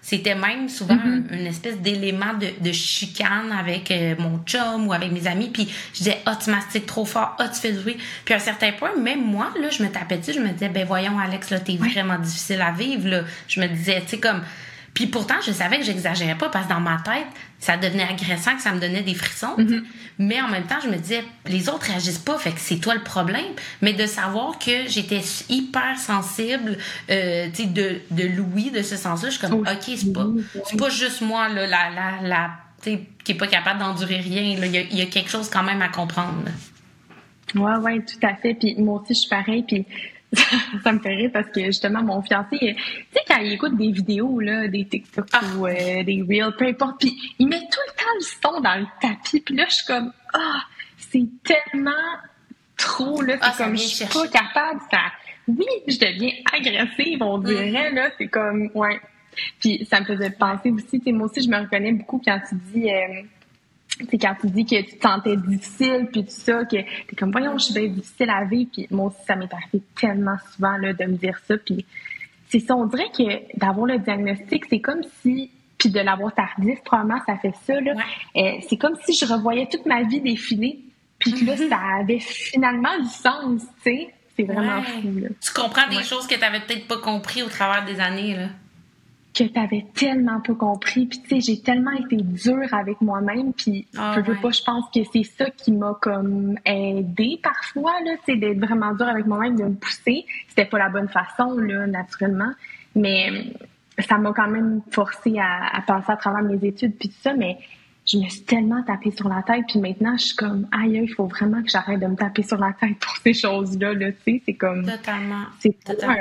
Speaker 2: C'était même souvent une espèce d'élément de chicane avec mon chum ou avec mes amis. Puis je disais, tu mastiques trop fort, tu fais du bruit. Puis à un certain point, même moi, là, je me tapais dessus, je me disais, ben voyons, Alex, là, t'es vraiment difficile à vivre, là. Je me disais, tu sais, comme... Puis pourtant, je savais que j'exagérais pas parce que dans ma tête, ça devenait agressant, que ça me donnait des frissons. Mais en même temps, je me disais, les autres réagissent pas, fait que c'est toi le problème. Mais de savoir que j'étais hyper sensible, tu sais, de l'ouïe, de ce sens-là, je suis comme, OK, c'est pas juste moi, là, la tu sais, qui est pas capable d'endurer rien. Là. Il y a quelque chose quand même à comprendre. Là.
Speaker 3: Ouais, tout à fait. Puis moi aussi, je suis pareil. Puis ça me fait rire parce que justement, mon fiancé, tu sais, quand il écoute des vidéos, là, des TikTok ou des Reels, peu importe, puis il met tout le temps le son dans le tapis. Puis là, je suis comme, c'est tellement trop, là. C'est comme, je suis pas capable. Oui, je deviens agressive, on dirait, là. C'est comme, ouais. Puis ça me faisait penser aussi, tu sais, moi aussi, je me reconnais beaucoup quand tu dis... c'est quand tu dis que tu te sentais difficile, puis tout ça, que t'es comme, voyons, je suis bien difficile à vivre, puis moi aussi, ça m'est arrivé tellement souvent, là, de me dire ça, puis c'est ça, on dirait que d'avoir le diagnostic, c'est comme si, puis de l'avoir tardif, probablement, ça fait ça, là, c'est comme si je revoyais toute ma vie défiler, puis que là, ça avait finalement du sens, tu sais, c'est vraiment fou, là.
Speaker 2: Tu comprends des choses que t'avais peut-être pas compris au travers des années, là.
Speaker 3: Que t'avais tellement pas compris, puis tu sais, j'ai tellement été dure avec moi-même, puis je pense que c'est ça qui m'a comme aidée parfois, là, tu sais, d'être vraiment dure avec moi-même, de me pousser. C'était pas la bonne façon, là, naturellement, mais ça m'a quand même forcée à passer à travers mes études, puis tout ça, mais je me suis tellement tapée sur la tête, puis maintenant, je suis comme, aïe, il faut vraiment que j'arrête de me taper sur la tête pour ces choses-là, là, tu sais, c'est comme...
Speaker 2: Totalement.
Speaker 3: C'est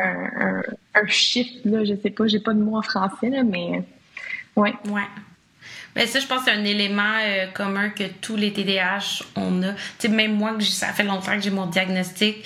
Speaker 3: un shift, là, je sais pas, j'ai pas de mot en français, là, mais... Ouais.
Speaker 2: Mais ça, je pense que c'est un élément commun que tous les TDAH, on a. Tu sais, même moi, ça fait longtemps que j'ai mon diagnostic,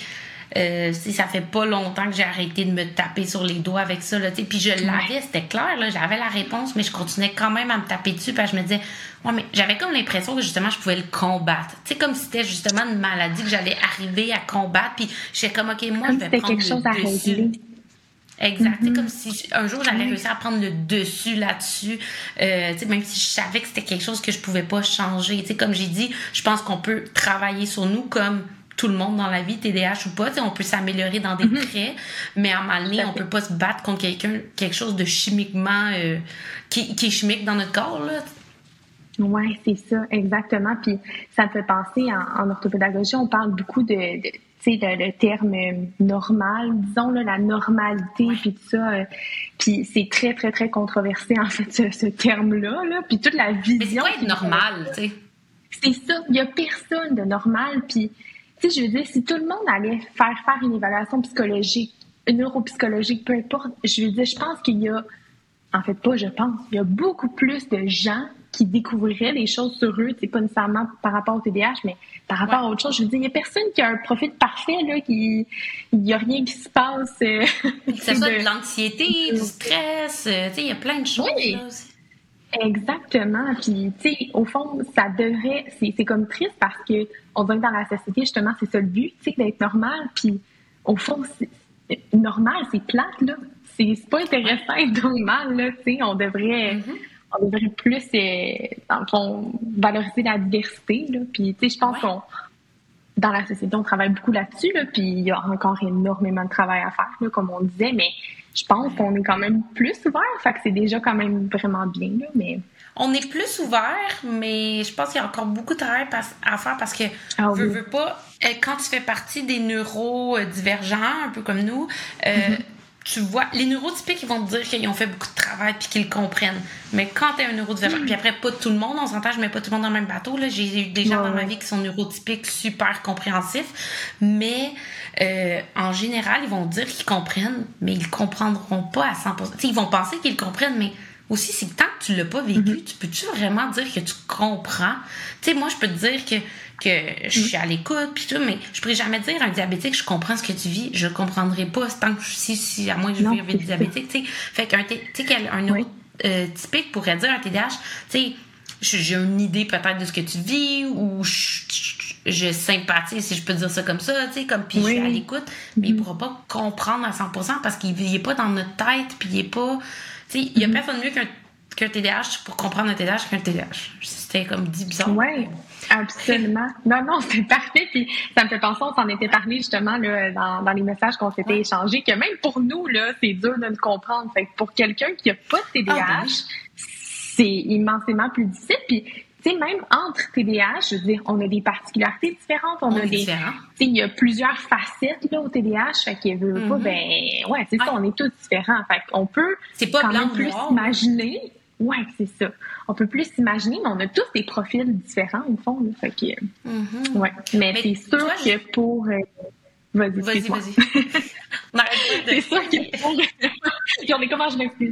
Speaker 2: ça fait pas longtemps que j'ai arrêté de me taper sur les doigts avec ça, là, tu sais, puis je l'avais, c'était clair, là, j'avais la réponse, mais je continuais quand même à me taper dessus, parce que je me disais, mais j'avais comme l'impression que justement je pouvais le combattre, tu sais, comme si c'était justement une maladie que j'allais arriver à combattre, puis j'étais comme, OK, moi, je vais prendre le dessus. Exact. C'est comme si un jour j'allais réussir à prendre le dessus là-dessus, même si je savais que c'était quelque chose que je pouvais pas changer. Tu sais, comme j'ai dit, je pense qu'on peut travailler sur nous comme tout le monde dans la vie, TDAH ou pas. On peut s'améliorer dans des traits, mais à un moment donné, on peut pas se battre contre quelque chose de chimiquement qui est chimique dans notre corps, là.
Speaker 3: Oui, c'est ça, exactement. Puis ça me fait penser, en orthopédagogie, on parle beaucoup de le terme normal, disons, là, la normalité, puis tout ça. Puis c'est très, très, très controversé, en fait, ce terme-là. Là, puis toute la vision...
Speaker 2: Mais c'est quoi être normal, tu sais?
Speaker 3: C'est ça. Il y a personne de normal. Puis, tu sais, je veux dire, si tout le monde allait faire une évaluation psychologique, neuropsychologique, peu importe, je veux dire, je pense qu'il y a... En fait, pas je pense. Il y a beaucoup plus de gens qui découvriraient des choses sur eux, c'est pas nécessairement par rapport au TDAH, mais par rapport à autre chose. Je veux dire, il y a personne qui a un profil parfait, là, il y a rien qui se passe.
Speaker 2: Que ce soit de l'anxiété, du stress, tu sais, il y a plein de choses, là, aussi.
Speaker 3: Exactement. Puis, tu sais, au fond, ça devrait... C'est comme triste parce que on dirait que dans la société, justement, c'est ça le but, tu sais, d'être normal. Puis, au fond, normal, c'est plate, là. C'est pas intéressant d'être normal, là, tu sais. On devrait plus, dans le fond, valoriser la diversité, là. Puis, tu sais, je pense qu'on... Dans la société, on travaille beaucoup là-dessus, là, puis il y a encore énormément de travail à faire, là, comme on disait, mais je pense qu'on est quand même plus ouvert, fait que c'est déjà quand même vraiment bien, là, mais...
Speaker 2: On est plus ouvert, mais je pense qu'il y a encore beaucoup de travail à faire parce que, veux pas, quand tu fais partie des neurodivergents, un peu comme nous, tu vois, les neurotypiques, ils vont te dire qu'ils ont fait beaucoup de travail puis qu'ils le comprennent. Mais quand t'es un neurodivergent, puis après, pas tout le monde, on s'entend, je mets pas tout le monde dans le même bateau, là. J'ai eu des gens dans ma vie qui sont neurotypiques, super compréhensifs, mais en général, ils vont dire qu'ils comprennent, mais ils comprendront pas à 100%. T'sais, ils vont penser qu'ils comprennent, mais aussi, c'est que tant que tu l'as pas vécu, tu peux-tu vraiment dire que tu comprends? Tu sais, moi, je peux te dire que je suis à l'écoute pis tout, mais je pourrais jamais dire à un diabétique je comprends ce que tu vis, je comprendrai pas tant que si à moins que je vive avec des diabétiques, tu sais. Fait qu'un typique pourrait dire un TDAH, tu sais, j'ai une idée peut-être de ce que tu vis ou je sympathise, si je peux dire ça comme ça, tu sais, comme puis je suis à l'écoute, mais il pourra pas comprendre à 100% parce qu'il est pas dans notre tête, puis il est pas... Tu tu sais, il y a personne mieux qu'un TDAH pour comprendre un TDAH qu'un TDAH. C'était comme dit bizarre.
Speaker 3: Oui, absolument. Non, c'est parfait. Puis ça me fait penser, on s'en était parlé justement là, dans les messages qu'on s'était échangés, que même pour nous, là, c'est dur de nous comprendre. Fait que pour quelqu'un qui n'a pas de TDAH, c'est immensément plus difficile. Puis, tu sais, même entre TDAH, je veux dire, on a des particularités différentes. On a des, tu sais, il y a plusieurs facettes là, au TDAH. Fait qu'il veut pas, c'est ça, on est tous différents. Fait qu'on peut quand même plus s'imaginer. Ouais, c'est ça. On peut plus s'imaginer, mais on a tous des profils différents, au fond. Là, fait que, ouais. Mais c'est sûr toi, que pour... Vas-y. C'est sûr que pour... on est comment je m'excuse.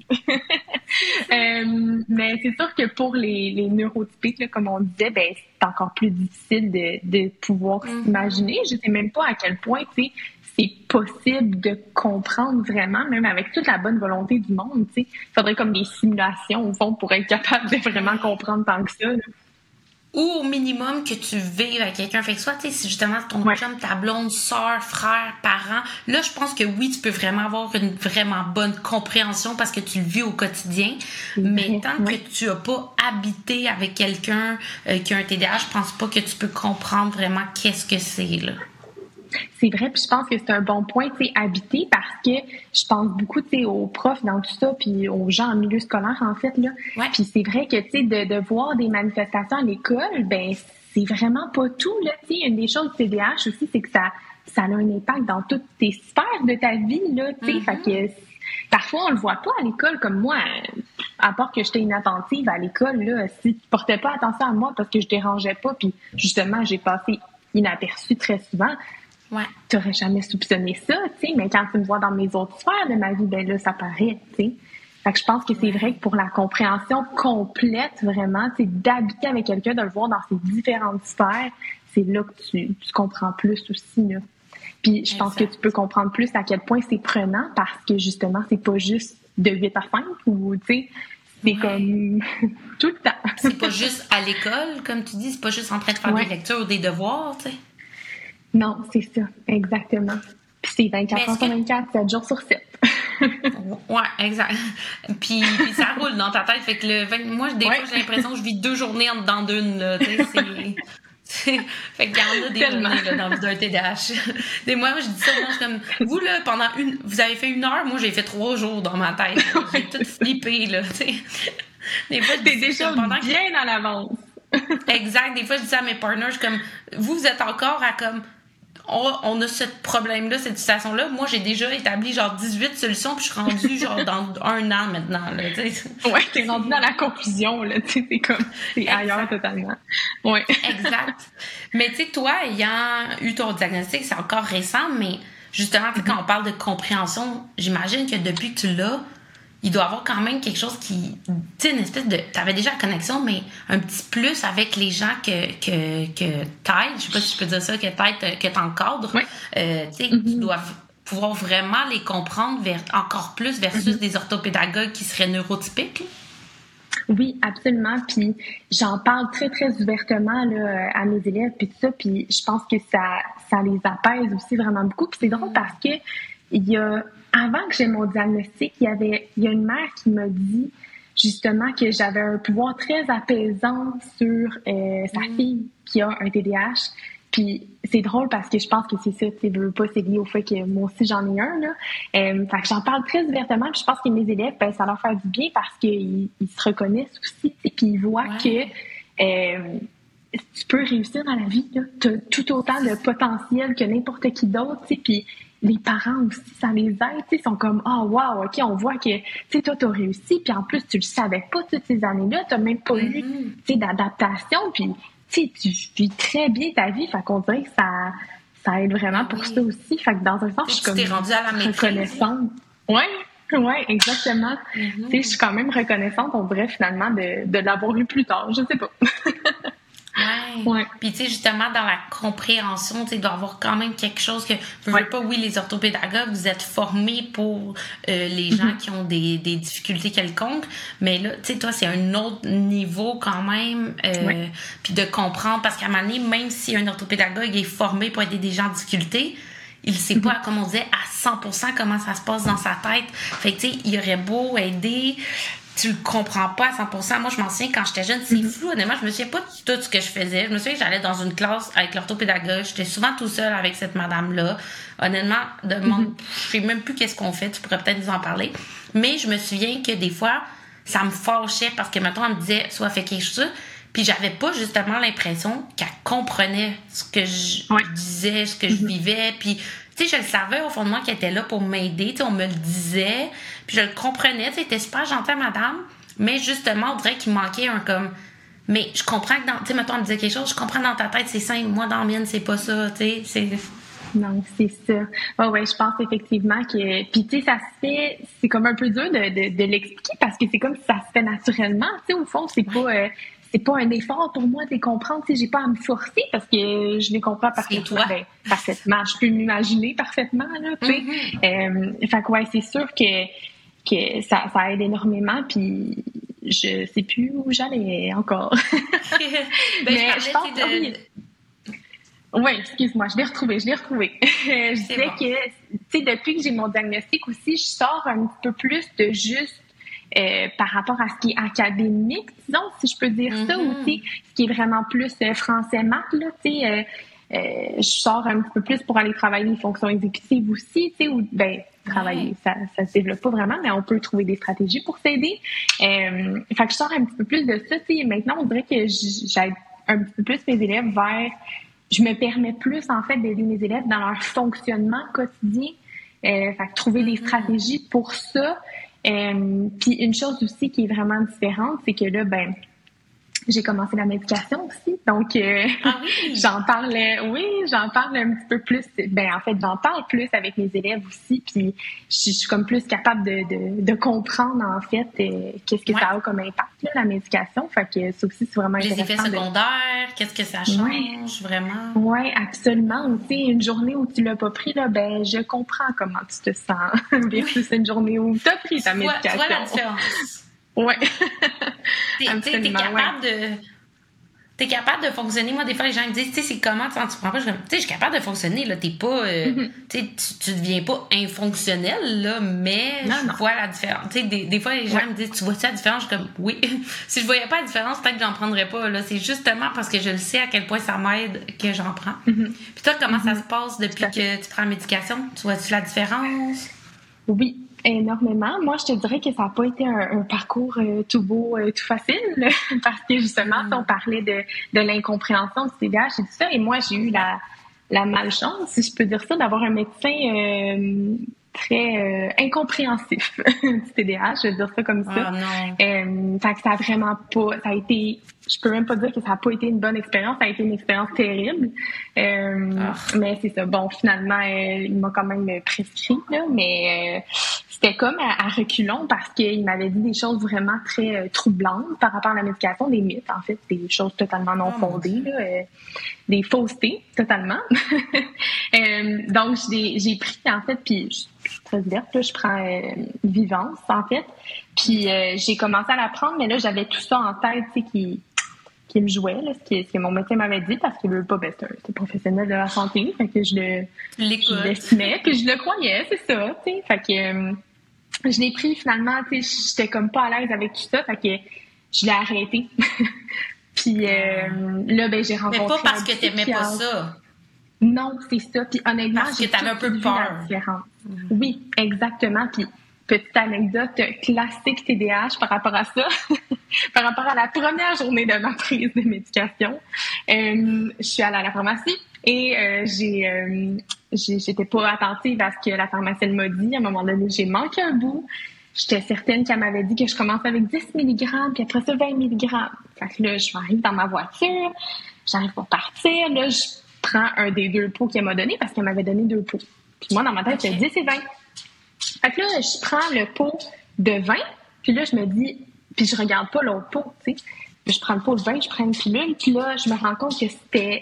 Speaker 3: Mais c'est sûr que pour les neurotypiques, là, comme on disait, ben c'est encore plus difficile de pouvoir s'imaginer. Je sais même pas à quel point, tu sais, c'est possible de comprendre vraiment, même avec toute la bonne volonté du monde, tu sais. Il faudrait comme des simulations, au fond, pour être capable de vraiment comprendre tant que ça, là.
Speaker 2: Ou au minimum que tu vives avec quelqu'un. Fait que soit, tu sais, si justement ton chum, ta blonde, soeur, frère, parent, là, je pense que oui, tu peux vraiment avoir une vraiment bonne compréhension parce que tu le vis au quotidien. Mais tant que tu n'as pas habité avec quelqu'un qui a un TDAH, je pense pas que tu peux comprendre vraiment qu'est-ce que c'est, là.
Speaker 3: C'est vrai, puis je pense que c'est un bon point, tu sais, habiter, parce que je pense beaucoup, tu sais, aux profs dans tout ça, puis aux gens en milieu scolaire, en fait, là. Puis c'est vrai que, tu sais, de voir des manifestations à l'école, ben c'est vraiment pas tout, là, tu sais. Une des choses du TDAH aussi, c'est que ça a un impact dans toutes tes sphères de ta vie, là, tu sais. Fait que parfois, on le voit pas à l'école, comme moi, à part que j'étais inattentive à l'école, là, si tu portais pas attention à moi parce que je dérangeais pas, puis justement, j'ai passé inaperçue très souvent, t'aurais jamais soupçonné ça, tu sais, mais quand tu me vois dans mes autres sphères de ma vie, ben là, ça paraît, tu sais. Fait que je pense que c'est vrai que pour la compréhension complète, vraiment, tu sais, d'habiter avec quelqu'un, de le voir dans ses différentes sphères, c'est là que tu comprends plus aussi, là. Puis je pense que tu peux comprendre plus à quel point c'est prenant parce que justement, c'est pas juste de 8 à 5 ou, tu sais, c'est comme tout le temps.
Speaker 2: C'est pas juste à l'école, comme tu dis, c'est pas juste en train de faire des lectures ou des devoirs, tu sais.
Speaker 3: Non, c'est ça, exactement. Puis c'est 24 heures sur 24, 7 jours sur 7.
Speaker 2: Ouais, exact. Puis ça roule dans ta tête. Fait que moi, des fois, j'ai l'impression que je vis 2 journées en dedans d'une. Là, fait qu'il y en a des journées là, dans d'un TDAH. Et moi, je dis ça, moi, je suis comme, vous, là, vous avez fait 1 heure, moi, j'ai fait 3 jours dans ma tête. Là. J'ai tout flippé, là, tu sais. Des fois,
Speaker 3: t'es déjà bien à l'avance.
Speaker 2: Exact. Des fois, je dis ça à mes partners, je suis comme, vous êtes encore à comme, on a ce problème-là, cette situation-là. Moi, j'ai déjà établi genre 18 solutions, puis je suis rendue genre dans 1 an maintenant. Là,
Speaker 3: ouais, t'es rendue dans la conclusion, là. C'est comme, c'est ailleurs totalement. Ouais.
Speaker 2: Exact. Mais tu sais, toi, ayant eu ton diagnostic, c'est encore récent, mais justement, quand on parle de compréhension, j'imagine que depuis que tu l'as, il doit y avoir quand même quelque chose qui... Tu sais, une espèce de... T'avais déjà la connexion, mais un petit plus avec les gens que t'aides. Je sais pas si je peux dire ça, que t'encadres.
Speaker 3: Oui.
Speaker 2: Tu sais, tu dois pouvoir vraiment les comprendre encore plus versus des orthopédagogues qui seraient neurotypiques.
Speaker 3: Oui, absolument. Puis j'en parle très, très ouvertement là, à mes élèves, puis tout ça. Puis je pense que ça les apaise aussi vraiment beaucoup. Puis c'est drôle parce que avant que j'ai mon diagnostic, il y a une mère qui m'a dit justement que j'avais un pouvoir très apaisant sur sa fille qui a un TDAH. Puis c'est drôle parce que je pense que c'est ça, tu veux pas, c'est lié au fait que moi aussi j'en ai un, là. Fait que j'en parle très ouvertement, puis je pense que mes élèves, ben, ça leur fait du bien parce qu'ils se reconnaissent aussi, puis ils voient que tu peux réussir dans la vie, là. T'as tout autant de potentiel que n'importe qui d'autre, tu sais, puis les parents aussi, ça les aide, tu sais, ils sont comme, wow, OK, on voit que, tu sais, toi, t'as réussi, puis en plus, tu le savais pas toutes ces années-là, t'as même pas eu, tu sais, d'adaptation, puis tu sais, tu vis très bien ta vie, fait qu'on dirait que ça aide vraiment pour ça aussi. Fait que dans un sens, je suis comme reconnaissante. Ouais, exactement. Tu sais, je suis quand même reconnaissante, on dirait finalement de l'avoir eu plus tard, je sais pas.
Speaker 2: Ouais. Puis tu sais, justement, dans la compréhension, tu sais, il doit y avoir quand même quelque chose que... Je veux pas, oui, les orthopédagogues, vous êtes formés pour les gens qui ont des difficultés quelconques, mais là, tu sais, toi, c'est un autre niveau quand même, puis de comprendre, parce qu'à un moment donné, même si un orthopédagogue est formé pour aider des gens en difficulté, il sait pas, comme on disait, à 100% comment ça se passe dans sa tête. Fait que, tu sais, il aurait beau aider, tu le comprends pas à 100%. Moi, je m'en souviens, quand j'étais jeune, c'est flou, honnêtement, je me souviens pas de tout ce que je faisais. Je me souviens que j'allais dans une classe avec l'orthopédagogue, j'étais souvent tout seul avec cette madame-là. Honnêtement, je sais même plus qu'est-ce qu'on fait, tu pourrais peut-être nous en parler. Mais je me souviens que des fois, ça me fâchait parce que, mettons, elle me disait, soit fait quelque chose, puis j'avais pas justement l'impression qu'elle comprenait ce que je disais, ce que je vivais, puis tu sais, je le savais au fond de moi qu'elle était là pour m'aider, tu sais, on me le disait, puis je le comprenais, tu sais, elle était super gentille, madame, mais justement, on dirait qu'il manquait un comme, mais je comprends que tu sais, mettons, elle me disait quelque chose, je comprends dans ta tête, c'est simple, moi, dans la mienne, c'est pas ça, tu sais, c'est...
Speaker 3: Non, c'est ça. Ouais, je pense effectivement que... Puis, tu sais, ça se fait... C'est comme un peu dur de l'expliquer parce que c'est comme si ça se fait naturellement. Tu sais, au fond, c'est pas un effort pour moi de les comprendre. Tu sais, j'ai pas à me forcer parce que je les comprends parfaitement. Parfaitement. Je peux m'imaginer parfaitement, là, tu sais. Fait que, ouais, c'est sûr que ça aide énormément. Puis, je sais plus où j'allais encore.
Speaker 2: Mais je pense
Speaker 3: oui, excuse-moi, je l'ai retrouvé. Je disais que, tu sais, depuis que j'ai mon diagnostic aussi, je sors un peu plus de juste par rapport à ce qui est académique, disons, si je peux dire ça, ou tu sais, ce qui est vraiment plus français maths, là, tu sais, je sors un petit peu plus pour aller travailler les fonctions exécutives aussi, tu sais, ou ben travailler, ça se développe pas vraiment, mais on peut trouver des stratégies pour s'aider. Fait que je sors un petit peu plus de ça, tu sais. Maintenant, on dirait que j'aide un petit peu plus mes élèves vers... Je me permets plus, en fait, d'aider mes élèves dans leur fonctionnement quotidien. Fait que trouver des stratégies pour ça. Puis une chose aussi qui est vraiment différente, c'est que là, ben, j'ai commencé la médication aussi. Donc, j'en parle un petit peu plus. Ben, en fait, j'en parle plus avec mes élèves aussi. Puis, je suis comme plus capable de comprendre, en fait, qu'est-ce que ça a comme impact, là, la médication. Fait que ça aussi, c'est vraiment intéressant.
Speaker 2: Les effets secondaires, qu'est-ce que ça change, vraiment?
Speaker 3: Oui, absolument. Tu sais, une journée où tu l'as pas pris, là, ben, je comprends comment tu te sens versus une journée où tu as pris ta médication.
Speaker 2: Tu vois la différence.
Speaker 3: Ouais.
Speaker 2: T'es capable de fonctionner. Moi, des fois, les gens me disent, tu sais, c'est comment, tu comprends pas? Tu sais, je suis capable de fonctionner, là. T'es pas, tu deviens pas infonctionnel, là, mais je vois la différence. Tu sais, des fois, les gens me disent, tu vois-tu la différence? Je suis comme, oui. Si je voyais pas la différence, peut-être que j'en prendrais pas, là. C'est justement parce que je le sais à quel point ça m'aide que j'en prends. Puis toi, comment ça se passe depuis que tu prends la médication? Tu vois-tu la différence?
Speaker 3: Oui. Énormément. Moi, je te dirais que ça n'a pas été un parcours tout beau, tout facile, parce que justement, on parlait de l'incompréhension du TDAH et tout ça, et moi, j'ai eu la malchance, si je peux dire ça, d'avoir un médecin très incompréhensif du TDAH, je vais dire ça comme ça. Fait que ça a vraiment pas... Ça a été... Je peux même pas dire que ça a pas été une bonne expérience, ça a été une expérience terrible. Mais c'est ça. Bon, finalement, il m'a quand même prescrit, là, mais... C'était comme à reculons parce qu'il m'avait dit des choses vraiment très troublantes par rapport à la médication, des mythes, en fait, des choses totalement non fondées, là, des faussetés, totalement. Donc, j'ai pris, en fait, puis je suis très verte, là, je prends Vivance, en fait. Puis, j'ai commencé à la prendre, mais là, j'avais tout ça en tête, tu sais, qui me jouait, là, ce que mon médecin m'avait dit, parce qu'il veut pas, ben, c'est un professionnel de la santé, fait que je l'estimais, puis je le croyais, c'est ça, tu sais, fait que je l'ai pris finalement, tu sais, j'étais comme pas à l'aise avec tout ça, fait que je l'ai arrêté. Puis là, ben, j'ai rencontré...
Speaker 2: Mais pas parce que t'aimais pas ça.
Speaker 3: Non, c'est ça, puis honnêtement...
Speaker 2: Parce que t'avais un peu peur.
Speaker 3: Oui, exactement, puis petite anecdote classique TDAH par rapport à ça, par rapport à la première journée de ma prise de médication. Je suis allée à la pharmacie et j'étais pas attentive à ce que la pharmacienne m'a dit. À un moment donné, j'ai manqué un bout. J'étais certaine qu'elle m'avait dit que je commençais avec 10 mg, puis après ça, 20 mg. Fait que là, je m'arrive dans ma voiture, j'arrive pour partir. Là, je prends un des 2 pots qu'elle m'a donné parce qu'elle m'avait donné 2 pots. Puis moi, dans ma tête, c'était 10 et 20. Fait que là, je prends le pot de 20, puis là, je me dis, puis je regarde pas l'autre pot, tu sais. Je prends le pot de 20, je prends une pilule, puis là, je me rends compte que c'était...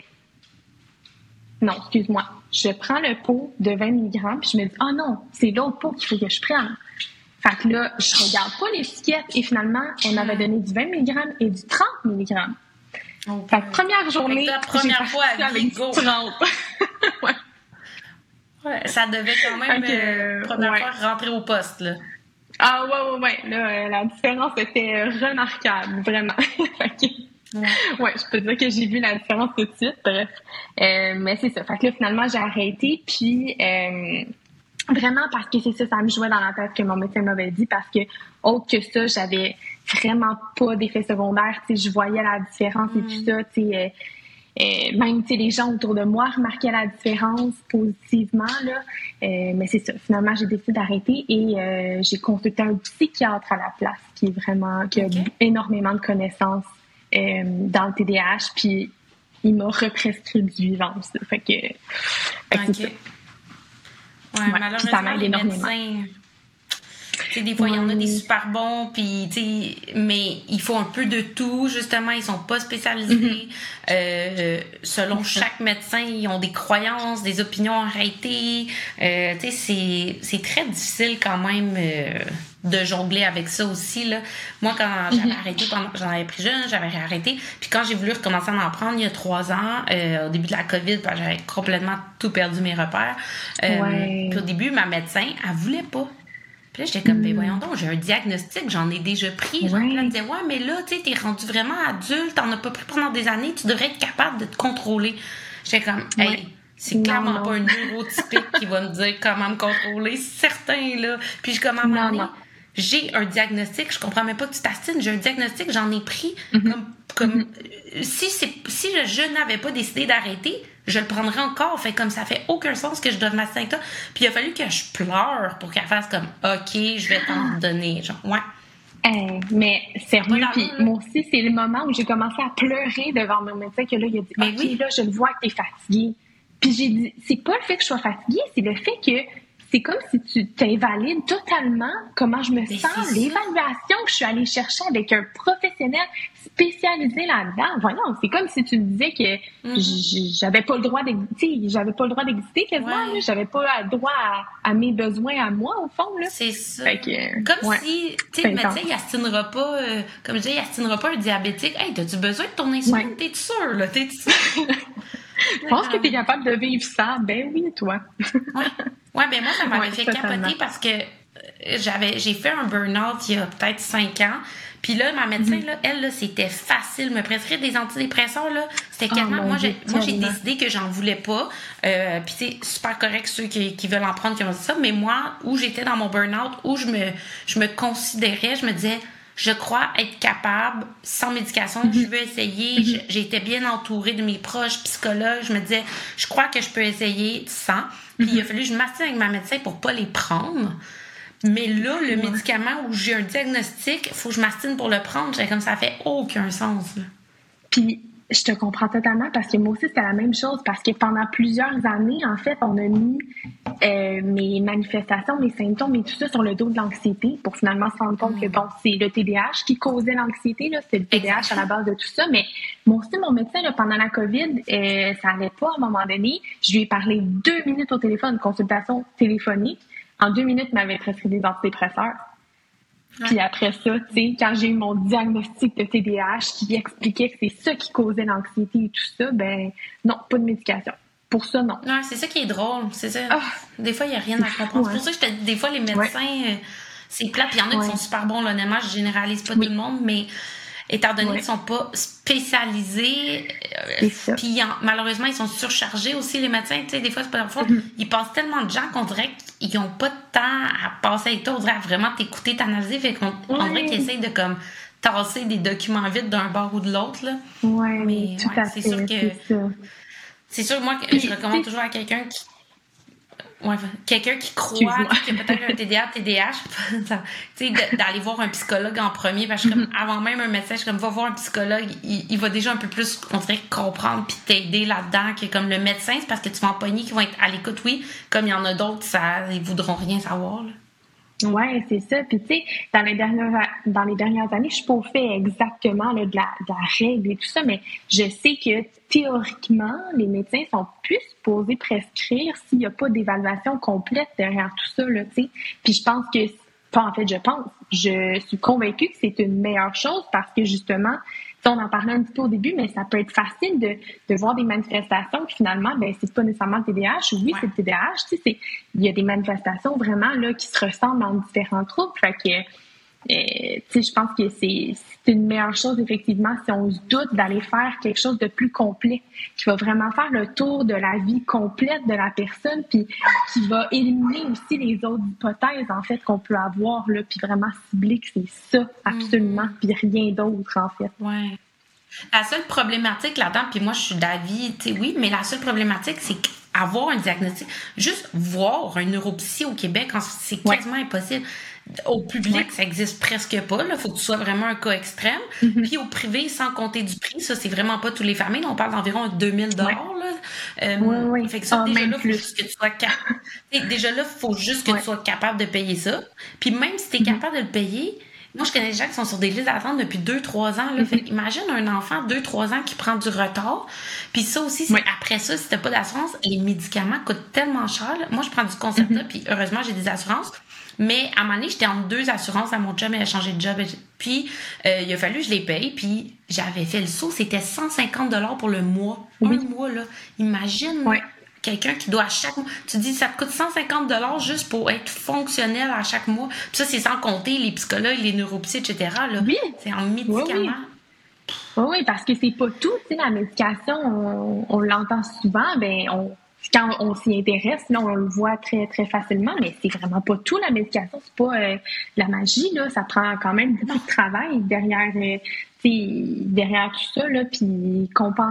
Speaker 3: Non, excuse-moi. Je prends le pot de 20 mg, puis je me dis, oh non, c'est l'autre pot qu'il faut que je prenne. Fait que là, je regarde pas l'étiquette, et finalement, elle m'avait donné du 20 mg et du 30 mg. Okay. Fait que première journée,
Speaker 2: première fois avec du
Speaker 3: 30. Ouais.
Speaker 2: Ouais, ça devait quand même, première fois, rentrer au poste, là.
Speaker 3: Ah, ouais. Là, la différence était remarquable, vraiment. Ouais, je peux dire que j'ai vu la différence tout de suite. Bref. Mais c'est ça. Fait que là, finalement, j'ai arrêté. Puis, vraiment parce que c'est ça, ça me jouait dans la tête que mon médecin m'avait dit. Parce que, autre que ça, j'avais vraiment pas d'effet secondaire. Tu sais, je voyais la différence et tout ça. Tu sais, même, tu sais, les gens autour de moi remarquaient la différence positivement, là. Mais c'est ça. Finalement, j'ai décidé d'arrêter et j'ai consulté un psychiatre à la place qui a énormément de connaissances dans le TDAH, puis il m'a represcrit du Vivance. Fait que c'est ça.
Speaker 2: Ouais, malheureusement, ça m'aide énormément. Des fois, il y en a des super bons, puis mais il faut un peu de tout, justement. Ils sont pas spécialisés. Selon chaque médecin, ils ont des croyances, des opinions arrêtées. C'est très difficile quand même de jongler avec ça aussi, là. Moi, quand j'avais arrêté, j'en avais pris jeune, j'avais réarrêté. Puis quand j'ai voulu recommencer à en prendre il y a 3 ans, au début de la COVID, j'avais complètement tout perdu mes repères. Puis au début, ma médecin, elle voulait pas. Puis là, j'étais comme, ben voyons donc, j'ai un diagnostic, j'en ai déjà pris. Genre, elle me disait, ouais, mais là, tu sais, t'es rendu vraiment adulte, t'en as pas pris pendant des années, tu devrais être capable de te contrôler. J'étais comme, hey, c'est clairement pas un neurotypique qui va me dire comment me contrôler, certain, là. Puis je comme, à un moment donné, j'ai un diagnostic, je comprends même pas que tu t'astines, j'ai un diagnostic, j'en ai pris comme si je n'avais pas décidé d'arrêter, je le prendrais encore. Fait comme ça fait aucun sens que je doive m'astiner avec toi. Puis il a fallu que je pleure pour qu'elle fasse comme OK, je vais t'en donner. Genre,
Speaker 3: mais sérieux, puis moi aussi, c'est le moment où j'ai commencé à pleurer devant mon médecin que là, il a dit OK, là, je le vois que t'es fatiguée. Puis j'ai dit, c'est pas le fait que je sois fatiguée, c'est le fait que c'est comme si tu t'invalides totalement comment je me sens, l'évaluation que je suis allée chercher avec un professionnel spécialisé là-dedans. Voyons, c'est comme si tu me disais que j'avais pas le droit d'exister quasiment, là. J'avais pas le droit à mes besoins à moi, au fond, là.
Speaker 2: C'est ça.
Speaker 3: Fait que,
Speaker 2: comme si, tu sais, le médecin, il astinera pas, comme je disais, il astinera pas un diabétique. Hey, t'as-tu besoin de ton insuline? T'es-tu sûre, là? T'es-tu sûre?
Speaker 3: Je pense que t'es capable de vivre ça. Ben oui, toi.
Speaker 2: Ouais, ben moi, ça m'avait fait capoter parce que j'ai fait un burn-out il y a peut-être 5 ans. Puis là, ma médecin, là, elle, là, c'était facile. Me prescrire des antidépresseurs, là, c'était quasiment... Moi, j'ai décidé que j'en voulais pas. Puis c'est super correct ceux qui veulent en prendre qui ont dit ça. Mais moi, où j'étais dans mon burn-out, où je me considérais, je me disais... Je crois être capable, sans médication, je veux essayer. J'ai été bien entourée de mes proches psychologues. Je me disais, je crois que je peux essayer sans. Puis il a fallu que je m'assine avec ma médecin pour pas les prendre. Mais là, le médicament où j'ai un diagnostic, il faut que je m'assine pour le prendre. J'ai comme ça fait aucun sens. Là.
Speaker 3: Puis je te comprends totalement parce que moi aussi, c'était la même chose. Parce que pendant plusieurs années, en fait, on a mis mes manifestations, mes symptômes et tout ça sur le dos de l'anxiété pour finalement se rendre compte que, bon, c'est le TDAH qui causait l'anxiété, là. C'est le TDAH à la base de tout ça. Mais moi aussi, mon médecin, là, pendant la COVID, ça allait pas à un moment donné. Je lui ai parlé 2 minutes au téléphone, une consultation téléphonique. En 2 minutes, il m'avait prescrit des antidépresseurs. Puis après ça, tu sais, quand j'ai eu mon diagnostic de TDAH qui expliquait que c'est ça qui causait l'anxiété et tout ça, ben non, pas de médication. Pour ça, non.
Speaker 2: Non, c'est ça qui est drôle. C'est ça. Des fois, il n'y a rien à comprendre. C'est pour ça que je te dis, des fois, les médecins, c'est plate. Puis il y en a qui sont super bons, là, honnêtement. Je généralise pas tout le monde, mais étant donné qu'ils sont pas spécialisés, puis malheureusement, ils sont surchargés aussi, les médecins. Tu sais, des fois, c'est pas leur faute. Ils passent tellement de gens qu'on dirait qu'ils n'ont pas de temps à passer avec toi. On dirait à vraiment t'écouter, t'analyser. Fait qu'on dirait qu'ils essayent de comme tasser des documents vides d'un bord ou de l'autre. Là.
Speaker 3: Mais tout à fait.
Speaker 2: C'est sûr que... C'est sûr, moi, je recommande toujours à quelqu'un qui croit qu'il y a peut-être un TDAH, d'aller voir un psychologue en premier. Parce que avant même un médecin, je suis comme, va voir un psychologue, il va déjà un peu plus, on dirait, comprendre puis t'aider là-dedans que comme le médecin, c'est parce que tu vas en pogner qui vont être à l'écoute, oui. Comme il y en a d'autres, ils voudront rien savoir, là.
Speaker 3: Ouais, c'est ça. Puis tu sais, dans les dernières années, je suis pas au fait exactement là, de la règle et tout ça, mais je sais que théoriquement, les médecins sont plus supposés prescrire s'il y a pas d'évaluation complète derrière tout ça, là, tu sais. Puis je pense que pas en fait, je pense. Je suis convaincue que c'est une meilleure chose parce que justement, on en parlait un petit peu au début, mais ça peut être facile de voir des manifestations qui finalement, ben c'est pas nécessairement le TDAH. Oui, c'est le TDAH. Tu sais, il y a des manifestations vraiment là qui se ressemblent dans différents troubles. Fait que tu sais, je pense que c'est une meilleure chose, effectivement, si on se doute d'aller faire quelque chose de plus complet, qui va vraiment faire le tour de la vie complète de la personne, puis qui va éliminer aussi les autres hypothèses, en fait, qu'on peut avoir, là, puis vraiment cibler que c'est ça, absolument, puis rien d'autre, en fait.
Speaker 2: Ouais. La seule problématique là-dedans, puis moi, je suis d'avis, tu sais, oui, mais la seule problématique, c'est qu'avoir un diagnostic, juste voir un neuropsy au Québec, c'est quasiment impossible. Au public, ça existe presque pas. Il faut que tu sois vraiment un cas extrême. Puis au privé, sans compter du prix, ça, c'est vraiment pas tous les familles. Là, on parle d'environ 2000 $. Fait que ça, déjà là, il faut juste que tu sois déjà là, faut juste que tu sois capable de payer ça. Puis même si tu es capable de le payer, moi, je connais des gens qui sont sur des listes d'attente depuis 2-3 ans. Là. Fait imagine un enfant 2-3 ans qui prend du retard. Puis ça aussi, après ça, si t'as pas d'assurance, les médicaments coûtent tellement cher. Là. Moi, je prends du Concerta, puis heureusement, j'ai des assurances. Mais à un moment donné, j'étais entre 2 assurances à mon job, elle a changé de job. Puis, il a fallu que je les paye. Puis, j'avais fait le saut. C'était 150 $ pour le mois. Un mois, là. Imagine quelqu'un qui doit à chaque mois. Tu dis, ça te coûte 150 $ juste pour être fonctionnel à chaque mois. Puis ça, c'est sans compter les psychologues, les neuropsys, etc. Là.
Speaker 3: Oui.
Speaker 2: C'est en médicaments.
Speaker 3: Oui, parce que c'est pas tout. Tu sais, la médication, on l'entend souvent. Quand on s'y intéresse, là, on le voit très, très facilement, mais c'est vraiment pas tout, la médication. C'est pas la magie, là. Ça prend quand même beaucoup de travail derrière tout ça, là, puis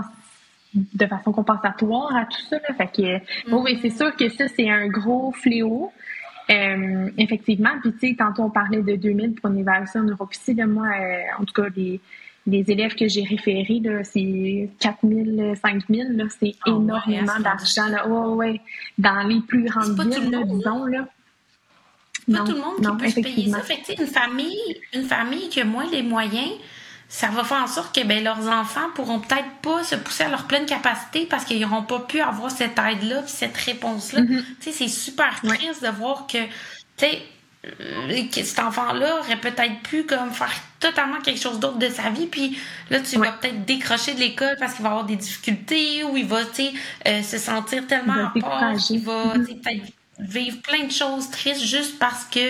Speaker 3: de façon compensatoire à tout ça, là. Fait que, oui, c'est sûr que ça, c'est un gros fléau. Effectivement. Puis, tu sais, tantôt, on parlait de 2000 pour une évaluation neuropsy. Là, moi, en tout cas, les élèves que j'ai référés, là, c'est 4000, 5000, là, c'est énormément d'argent, là. Dans les plus grandes villes, là, disons, là.
Speaker 2: Pas tout le monde qui peut se payer ça. Fait que, une famille qui a moins les moyens, ça va faire en sorte que, leurs enfants pourront peut-être pas se pousser à leur pleine capacité parce qu'ils n'auront pas pu avoir cette aide-là puis cette réponse-là. Tu sais, c'est super triste de voir que, tu sais, cet enfant-là aurait peut-être pu comme faire totalement quelque chose d'autre de sa vie, puis là tu vas peut-être décrocher de l'école parce qu'il va avoir des difficultés ou il va se sentir tellement à part, il va peut-être vivre plein de choses tristes juste parce que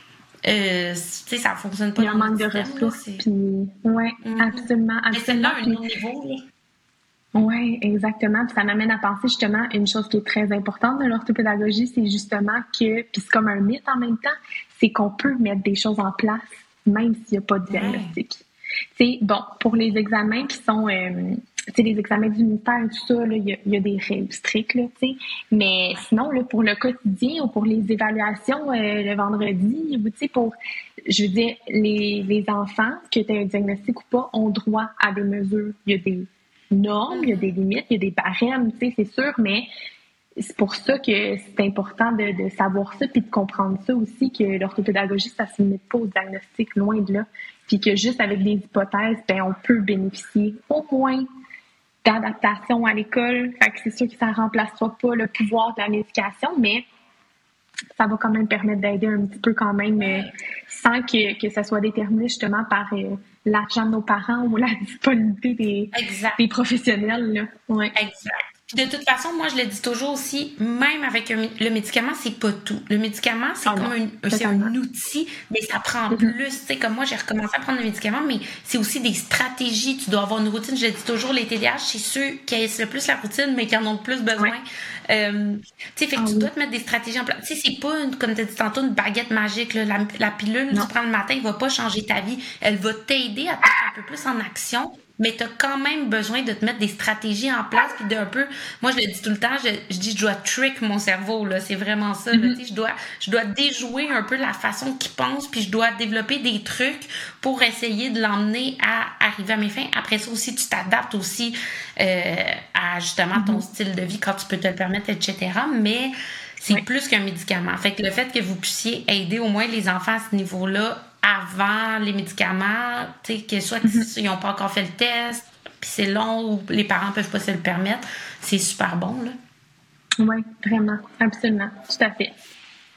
Speaker 2: ça fonctionne pas.
Speaker 3: Il y a un manque de ressources, puis absolument.
Speaker 2: Mais c'est là un autre niveau, là.
Speaker 3: Oui, exactement. Puis ça m'amène à penser justement une chose qui est très importante de l'orthopédagogie, c'est justement que, puis c'est comme un mythe en même temps, c'est qu'on peut mettre des choses en place même s'il n'y a pas de diagnostic. Tu sais, bon, pour les examens qui sont, tu sais, les examens du ministère et tout ça, là, il y a des règles strictes, là, tu sais. Mais sinon, là, pour le quotidien ou pour les évaluations le vendredi, ou tu sais, je veux dire, les enfants, que tu aies un diagnostic ou pas, ont droit à des mesures. Il y a des normes, il y a des limites, il y a des barèmes, tu sais, c'est sûr, mais c'est pour ça que c'est important de savoir ça puis de comprendre ça aussi, que l'orthopédagogie, ça se limite pas au diagnostic, loin de là, puis que juste avec des hypothèses, on peut bénéficier au moins d'adaptation à l'école. Fait que c'est sûr que ça remplacera pas le pouvoir de la médication, mais ça va quand même permettre d'aider un petit peu quand même, sans que ça soit déterminé justement par l'argent de nos parents ou la disponibilité des professionnels. Là. Ouais.
Speaker 2: Exact. De toute façon, moi, je le dis toujours aussi, même avec le médicament, c'est pas tout. Le médicament, c'est c'est un outil, mais ça prend plus. Tu sais, comme moi, j'ai recommencé à prendre le médicament, mais c'est aussi des stratégies. Tu dois avoir une routine. Je le dis toujours, les TDAH, c'est ceux qui aient le plus la routine, mais qui en ont le plus besoin. Tu sais, fait que tu dois te mettre des stratégies en place. Tu sais, c'est pas, comme tu as dit tantôt, une baguette magique. Là. La pilule que tu prends le matin, elle va pas changer ta vie. Elle va t'aider à te mettre un peu plus en action. Mais tu as quand même besoin de te mettre des stratégies en place puis d'un peu, moi je le dis tout le temps, je dis je dois trick mon cerveau là, c'est vraiment ça là, je dois déjouer un peu la façon qu'il pense puis je dois développer des trucs pour essayer de l'emmener à arriver à mes fins. Après ça aussi tu t'adaptes aussi à justement ton style de vie quand tu peux te le permettre, etc. Mais c'est plus qu'un médicament. Fait que le fait que vous puissiez aider au moins les enfants à ce niveau-là avant les médicaments, tu sais, que soit qu'ils n'ont pas encore fait le test, puis c'est long ou les parents peuvent pas se le permettre, c'est super bon, là.
Speaker 3: Oui, vraiment, absolument, tout à fait.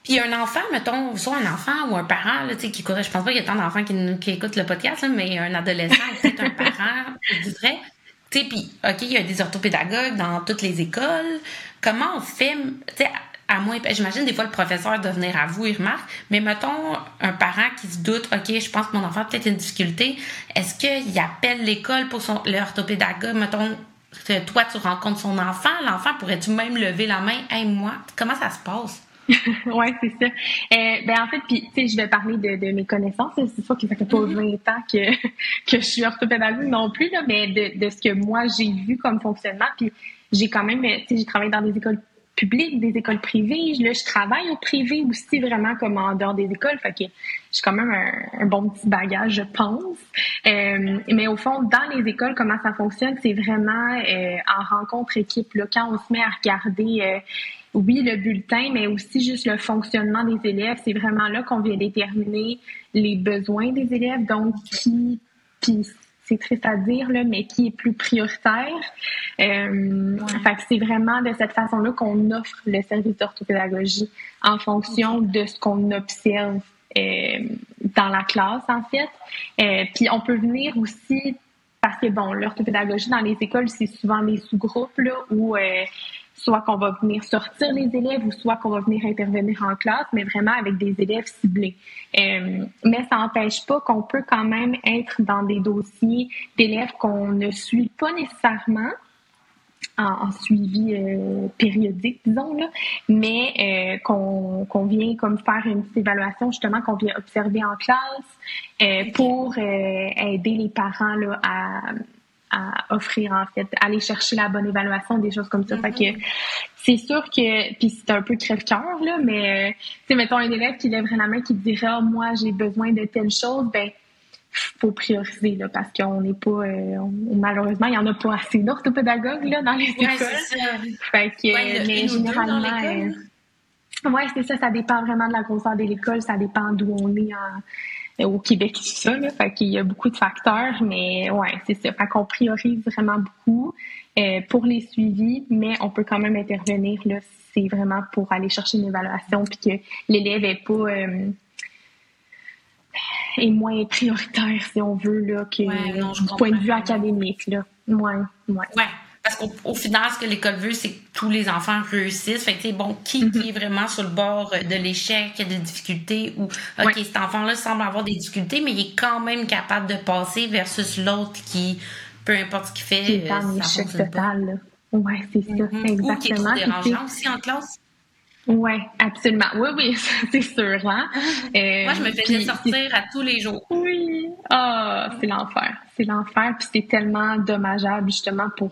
Speaker 2: Puis un enfant, mettons, soit un enfant ou un parent, là, tu sais, qui écoute, je pense pas qu'il y a tant d'enfants qui écoutent le podcast, là, mais un adolescent ou peut-être un parent, je dirais, tu sais, puis, OK, il y a des orthopédagogues dans toutes les écoles. Comment on fait, tu sais, à moins, j'imagine des fois le professeur doit venir à vous, il remarque, mais mettons un parent qui se doute, OK, je pense que mon enfant a peut-être une difficulté, est-ce qu'il appelle l'école pour l'orthopédagogue, mettons, toi, tu rencontres son enfant, l'enfant, pourrais-tu même lever la main, hey, moi, comment ça se passe?
Speaker 3: Oui, c'est ça. En fait, puis tu sais, je vais parler de mes connaissances. C'est sûr que ça fait pas 20 ans que je suis orthopédagogue non plus, là, mais de ce que moi j'ai vu comme fonctionnement. Puis j'ai quand même, tu sais, j'ai travaillé dans des écoles publiques, des écoles privées. Là, je travaille au privé aussi, vraiment comme en dehors des écoles. Fait que j'ai quand même un bon petit bagage, je pense. Mais au fond, dans les écoles, comment ça fonctionne, c'est vraiment en rencontre équipe. Là, quand on se met à regarder oui, le bulletin, mais aussi juste le fonctionnement des élèves. C'est vraiment là qu'on vient déterminer les besoins des élèves. Donc, puis c'est triste à dire, là, mais qui est plus prioritaire. Fait que c'est vraiment de cette façon-là qu'on offre le service d'orthopédagogie en fonction de ce qu'on observe dans la classe, en fait. Puis on peut venir aussi, parce que, bon, l'orthopédagogie dans les écoles, c'est souvent des sous-groupes, là, où soit qu'on va venir sortir les élèves ou soit qu'on va venir intervenir en classe, mais vraiment avec des élèves ciblés. Mais ça n'empêche pas qu'on peut quand même être dans des dossiers d'élèves qu'on ne suit pas nécessairement en suivi périodique, disons, là, mais qu'on vient comme faire une petite évaluation, justement, qu'on vient observer en classe pour aider les parents là, à offrir, en fait, aller chercher la bonne évaluation, des choses comme ça. Fait que c'est sûr que, puis c'est un peu crève-cœur, là, mais, tu sais, mettons un élève qui lèverait la main qui dirait, oh, moi, j'ai besoin de telle chose, ben, faut prioriser, là, parce qu'on n'est pas, malheureusement, il y en a pas assez d'orthopédagogues, là, dans les écoles.
Speaker 2: C'est ça.
Speaker 3: Fait que, mais généralement, ouais, c'est ça, ça dépend vraiment de la grosseur de l'école, ça dépend d'où on est au Québec, tout ça, là. Fait qu'il y a beaucoup de facteurs, mais ouais, c'est ça. Fait qu'on priorise vraiment beaucoup pour les suivis, mais on peut quand même intervenir, là, c'est vraiment pour aller chercher une évaluation puis que l'élève est pas est moins prioritaire, si on veut, là, que du point de vue académique, là. Ouais.
Speaker 2: Parce qu'au final, ce que l'école veut, c'est que tous les enfants réussissent. Fait que, bon, qui est vraiment sur le bord de l'échec, qui a des difficultés, ou, OK, cet enfant-là semble avoir des difficultés, mais il est quand même capable de passer versus l'autre qui, peu importe ce qu'il fait,
Speaker 3: qui est en échec total, là. Ouais, c'est ça, exactement.
Speaker 2: Ou qui est trop dérangeant aussi en classe.
Speaker 3: Oui, absolument. Oui, c'est sûr. Hein?
Speaker 2: Moi, je me faisais sortir à tous les jours.
Speaker 3: Oui. C'est l'enfer. C'est l'enfer. Puis c'est tellement dommageable, justement, pour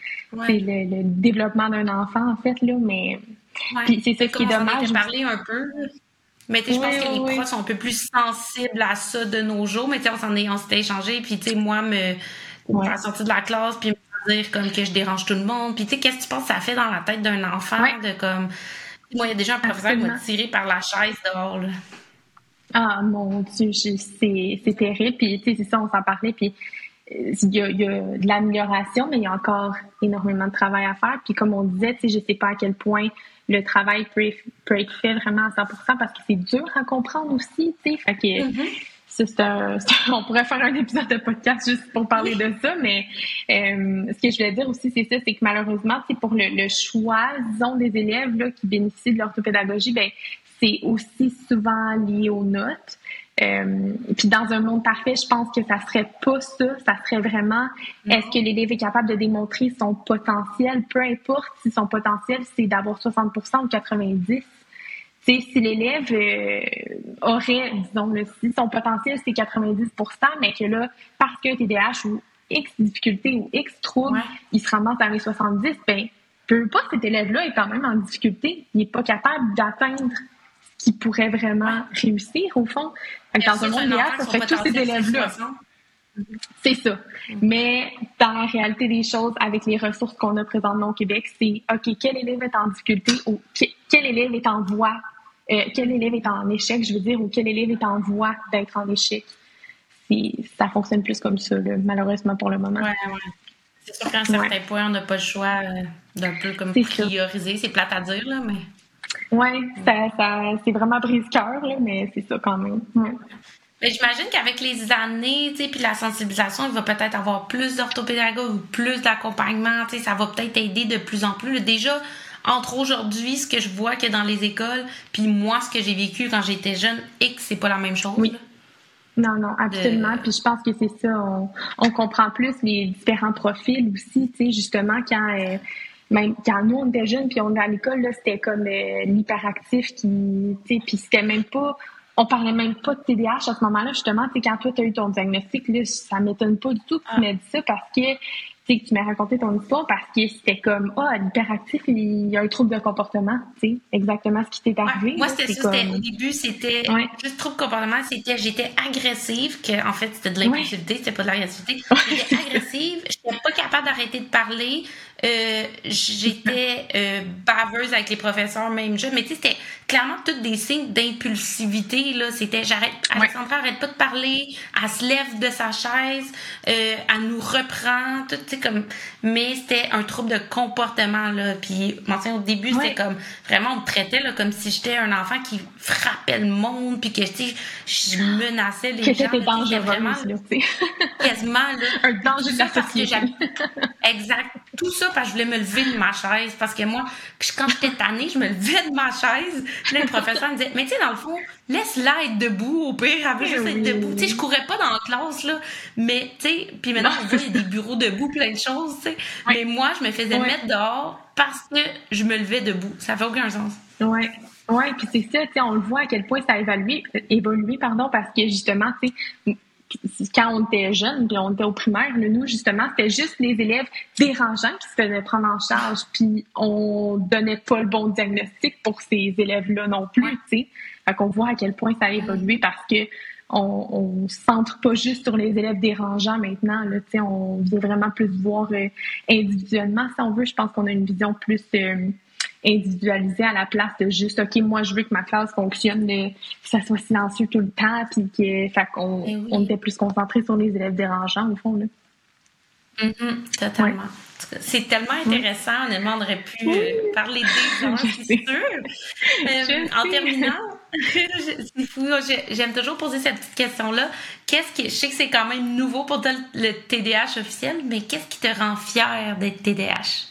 Speaker 3: le développement d'un enfant, en fait. Là, mais puis c'est ça qui est dommage.
Speaker 2: On en parlé un peu. Mais je pense que les profs sont un peu plus sensibles à ça de nos jours. Mais on s'était échangé. Puis, tu sais, moi, me faire sortir de la classe, puis me dire comme que je dérange tout le monde. Puis, tu sais, qu'est-ce que tu penses que ça fait dans la tête d'un enfant de comme... Moi, il y a déjà un professeur qui m'a tiré par la chaise dehors, là.
Speaker 3: Ah, mon Dieu, c'est terrible. Puis, tu sais, c'est ça, on s'en parlait. Puis, il y a de l'amélioration, mais il y a encore énormément de travail à faire. Puis, comme on disait, tu sais, je sais pas à quel point le travail peut être fait vraiment à 100% parce que c'est dur à comprendre aussi, tu sais. Fait que, on pourrait faire un épisode de podcast juste pour parler de ça, mais ce que je voulais dire aussi, c'est ça, c'est que malheureusement, c'est pour le choix, disons, des élèves là, qui bénéficient de l'orthopédagogie, ben c'est aussi souvent lié aux notes. Puis dans un monde parfait, je pense que ça serait pas ça. Ça serait vraiment, est-ce que l'élève est capable de démontrer son potentiel, peu importe si son potentiel, c'est d'avoir 60% ou 90%. T'sais, si l'élève aurait, disons, si son potentiel c'est 90%, mais que là, parce qu'il y a un TDAH ou X difficulté ou X trouble, il se ramasse dans les 70, ben, peu pas cet élève-là est quand même en difficulté. Il n'est pas capable d'atteindre ce qu'il pourrait vraiment réussir, au fond. Dans un monde idéal, ça serait tous ces élèves-là. C'est ça. Mais dans la réalité des choses, avec les ressources qu'on a présentement au Québec, c'est OK, quel élève est en difficulté ou quel élève est en voie, quel élève est en échec, je veux dire, ou quel élève est en voie d'être en échec. Ça fonctionne plus comme ça, là, malheureusement pour le moment.
Speaker 2: Ouais. C'est sûr qu'à un certain point, on n'a pas le choix d'un peu comme prioriser. C'est plate à dire, là, mais...
Speaker 3: c'est vraiment brise-cœur, là, mais c'est ça quand même. Ouais.
Speaker 2: Mais j'imagine qu'avec les années, tu sais, puis la sensibilisation, il va peut-être avoir plus d'orthopédagogues ou plus d'accompagnement, tu sais, ça va peut-être aider de plus en plus. Déjà, entre aujourd'hui, ce que je vois que dans les écoles, puis moi, ce que j'ai vécu quand j'étais jeune, et que c'est pas la même chose.
Speaker 3: Oui. Non, absolument. Puis je pense que c'est ça, on comprend plus les différents profils aussi, tu sais, justement, même quand nous, on était jeunes, puis on était à l'école, là, c'était comme l'hyperactif qui, tu sais, puis c'était même pas... On parlait même pas de TDAH à ce moment-là, justement. Tu sais, quand toi, tu as eu ton diagnostic, là, ça m'étonne pas du tout que tu m'aies dit ça parce que que tu m'as raconté ton histoire parce que c'était comme l'hyperactif, il y a un trouble de comportement, tu sais, exactement ce qui t'est arrivé.
Speaker 2: Moi, c'était ça. Au début, c'était juste trouble de comportement, j'étais agressive, que en fait, c'était de l'impulsivité, c'était pas de l'agressivité. J'étais agressive, j'étais pas capable d'arrêter de parler. J'étais baveuse avec les professeurs, même jeune, mais tu sais, c'était clairement tous des signes d'impulsivité, là. C'était, Alexandra arrête pas de parler, elle se lève de sa chaise, elle nous reprend, tout, tu sais, comme, mais c'était un trouble de comportement, là. Puis, au début, c'était comme, vraiment, on me traitait, là, comme si j'étais un enfant qui frappait le monde, puis que, tu sais, je menaçais les gens.
Speaker 3: C'était dangereux,
Speaker 2: vraiment,
Speaker 3: là, tu sais.
Speaker 2: Quasiment, là.
Speaker 3: Un danger de la société.
Speaker 2: Exact. Tout ça parce que je voulais me lever de ma chaise. Parce que moi, quand j'étais tannée, je me levais de ma chaise. Puis là, le professeur me disait, mais tu sais, dans le fond, laisse-la être debout. Au pire, elle veut juste être debout. Tu sais, je courais pas dans la classe, là. Mais, tu sais, puis maintenant, on voit, il y a des bureaux debout, plein de choses, tu sais. Mais moi, je me faisais mettre dehors parce que je me levais debout. Ça fait aucun sens.
Speaker 3: Ouais, puis c'est ça, tu sais, on le voit à quel point ça a évolué, parce que justement, tu sais, quand on était jeunes, puis on était au primaire, nous, justement, c'était juste les élèves dérangeants qui se faisaient prendre en charge, puis on donnait pas le bon diagnostic pour ces élèves-là non plus, tu sais. Fait qu'on voit à quel point ça a évolué parce que on se centre pas juste sur les élèves dérangeants maintenant, là, tu sais, on vient vraiment plus voir individuellement, si on veut. Je pense qu'on a une vision plus individualisée à la place de juste, OK, moi, je veux que ma classe fonctionne, que ça soit silencieux tout le temps, puis on était plus concentré sur les élèves dérangeants, au fond, là.
Speaker 2: Totalement. Ouais. C'est tellement intéressant, honnêtement, on aurait pu parler des heures, c'est sûr. En terminant, c'est fou, j'aime toujours poser cette petite question-là. Je sais que c'est quand même nouveau pour toi, le TDAH officiel, mais qu'est-ce qui te rend fière d'être TDAH?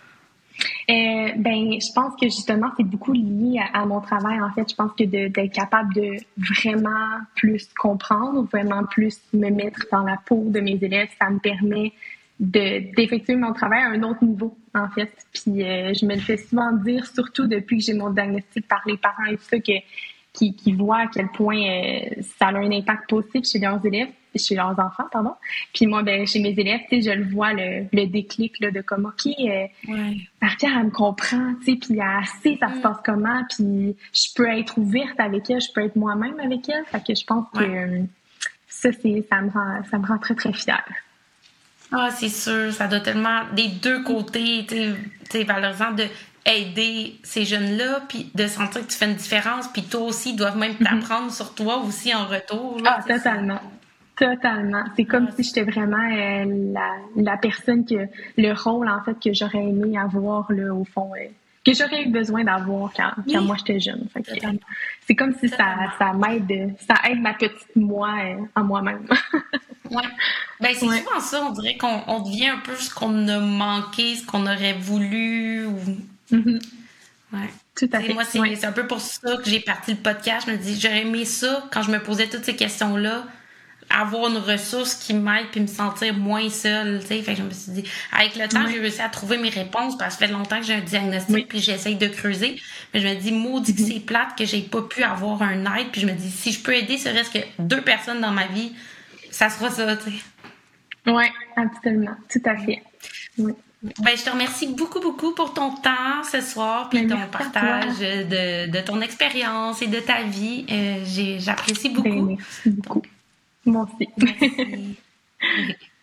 Speaker 3: Je pense que justement c'est beaucoup lié à mon travail. En fait, je pense que d'être capable de vraiment plus comprendre, vraiment plus me mettre dans la peau de mes élèves, ça me permet d'effectuer mon travail à un autre niveau, en fait. Puis je me le fais souvent dire, surtout depuis que j'ai mon diagnostic, par les parents et tout ça, qui voient à quel point ça a un impact positif chez leurs enfants, pardon. Puis moi, chez mes élèves, tu sais, je le vois, le déclic, là, de comme, OK, Marie-Pierre, elle me comprend, tu sais, puis elle sait ça se passe comment, puis je peux être ouverte avec elle, je peux être moi-même avec elle. Fait que je pense que ça me rend très, très fière.
Speaker 2: Ah, c'est sûr, ça doit tellement, des deux côtés, tu sais, valorisant de aider ces jeunes-là, puis de sentir que tu fais une différence, puis toi aussi, ils doivent même t'apprendre sur toi aussi en retour. Là,
Speaker 3: totalement. Totalement. C'est comme si j'étais vraiment la personne le rôle, en fait, que j'aurais aimé avoir, là, au fond, que j'aurais eu besoin d'avoir quand moi j'étais jeune. Fait que, c'est comme si ça m'aide, ça aide ma petite moi en moi-même.
Speaker 2: Ouais. C'est souvent ça, on dirait qu'on devient un peu ce qu'on a manqué, ce qu'on aurait voulu. Ouais.
Speaker 3: Tout à fait.
Speaker 2: Moi, c'est un peu pour ça que j'ai parti le podcast. Je me dis, j'aurais aimé ça, quand je me posais toutes ces questions-là, avoir une ressource qui m'aide puis me sentir moins seule, tu sais. Fait que je me suis dit, avec le temps, j'ai réussi à trouver mes réponses parce que ça fait longtemps que j'ai un diagnostic puis j'essaye de creuser. Mais je me dis, maudit que c'est plate que j'ai pas pu avoir un aide. Puis je me dis, si je peux aider ce reste que 2 personnes dans ma vie, ça sera ça, tu sais.
Speaker 3: Oui, absolument. Tout à fait. Oui.
Speaker 2: Je te remercie beaucoup, beaucoup pour ton temps ce soir puis ton partage de ton expérience et de ta vie. J'apprécie beaucoup.
Speaker 3: Merci beaucoup. Moi aussi.
Speaker 2: Merci.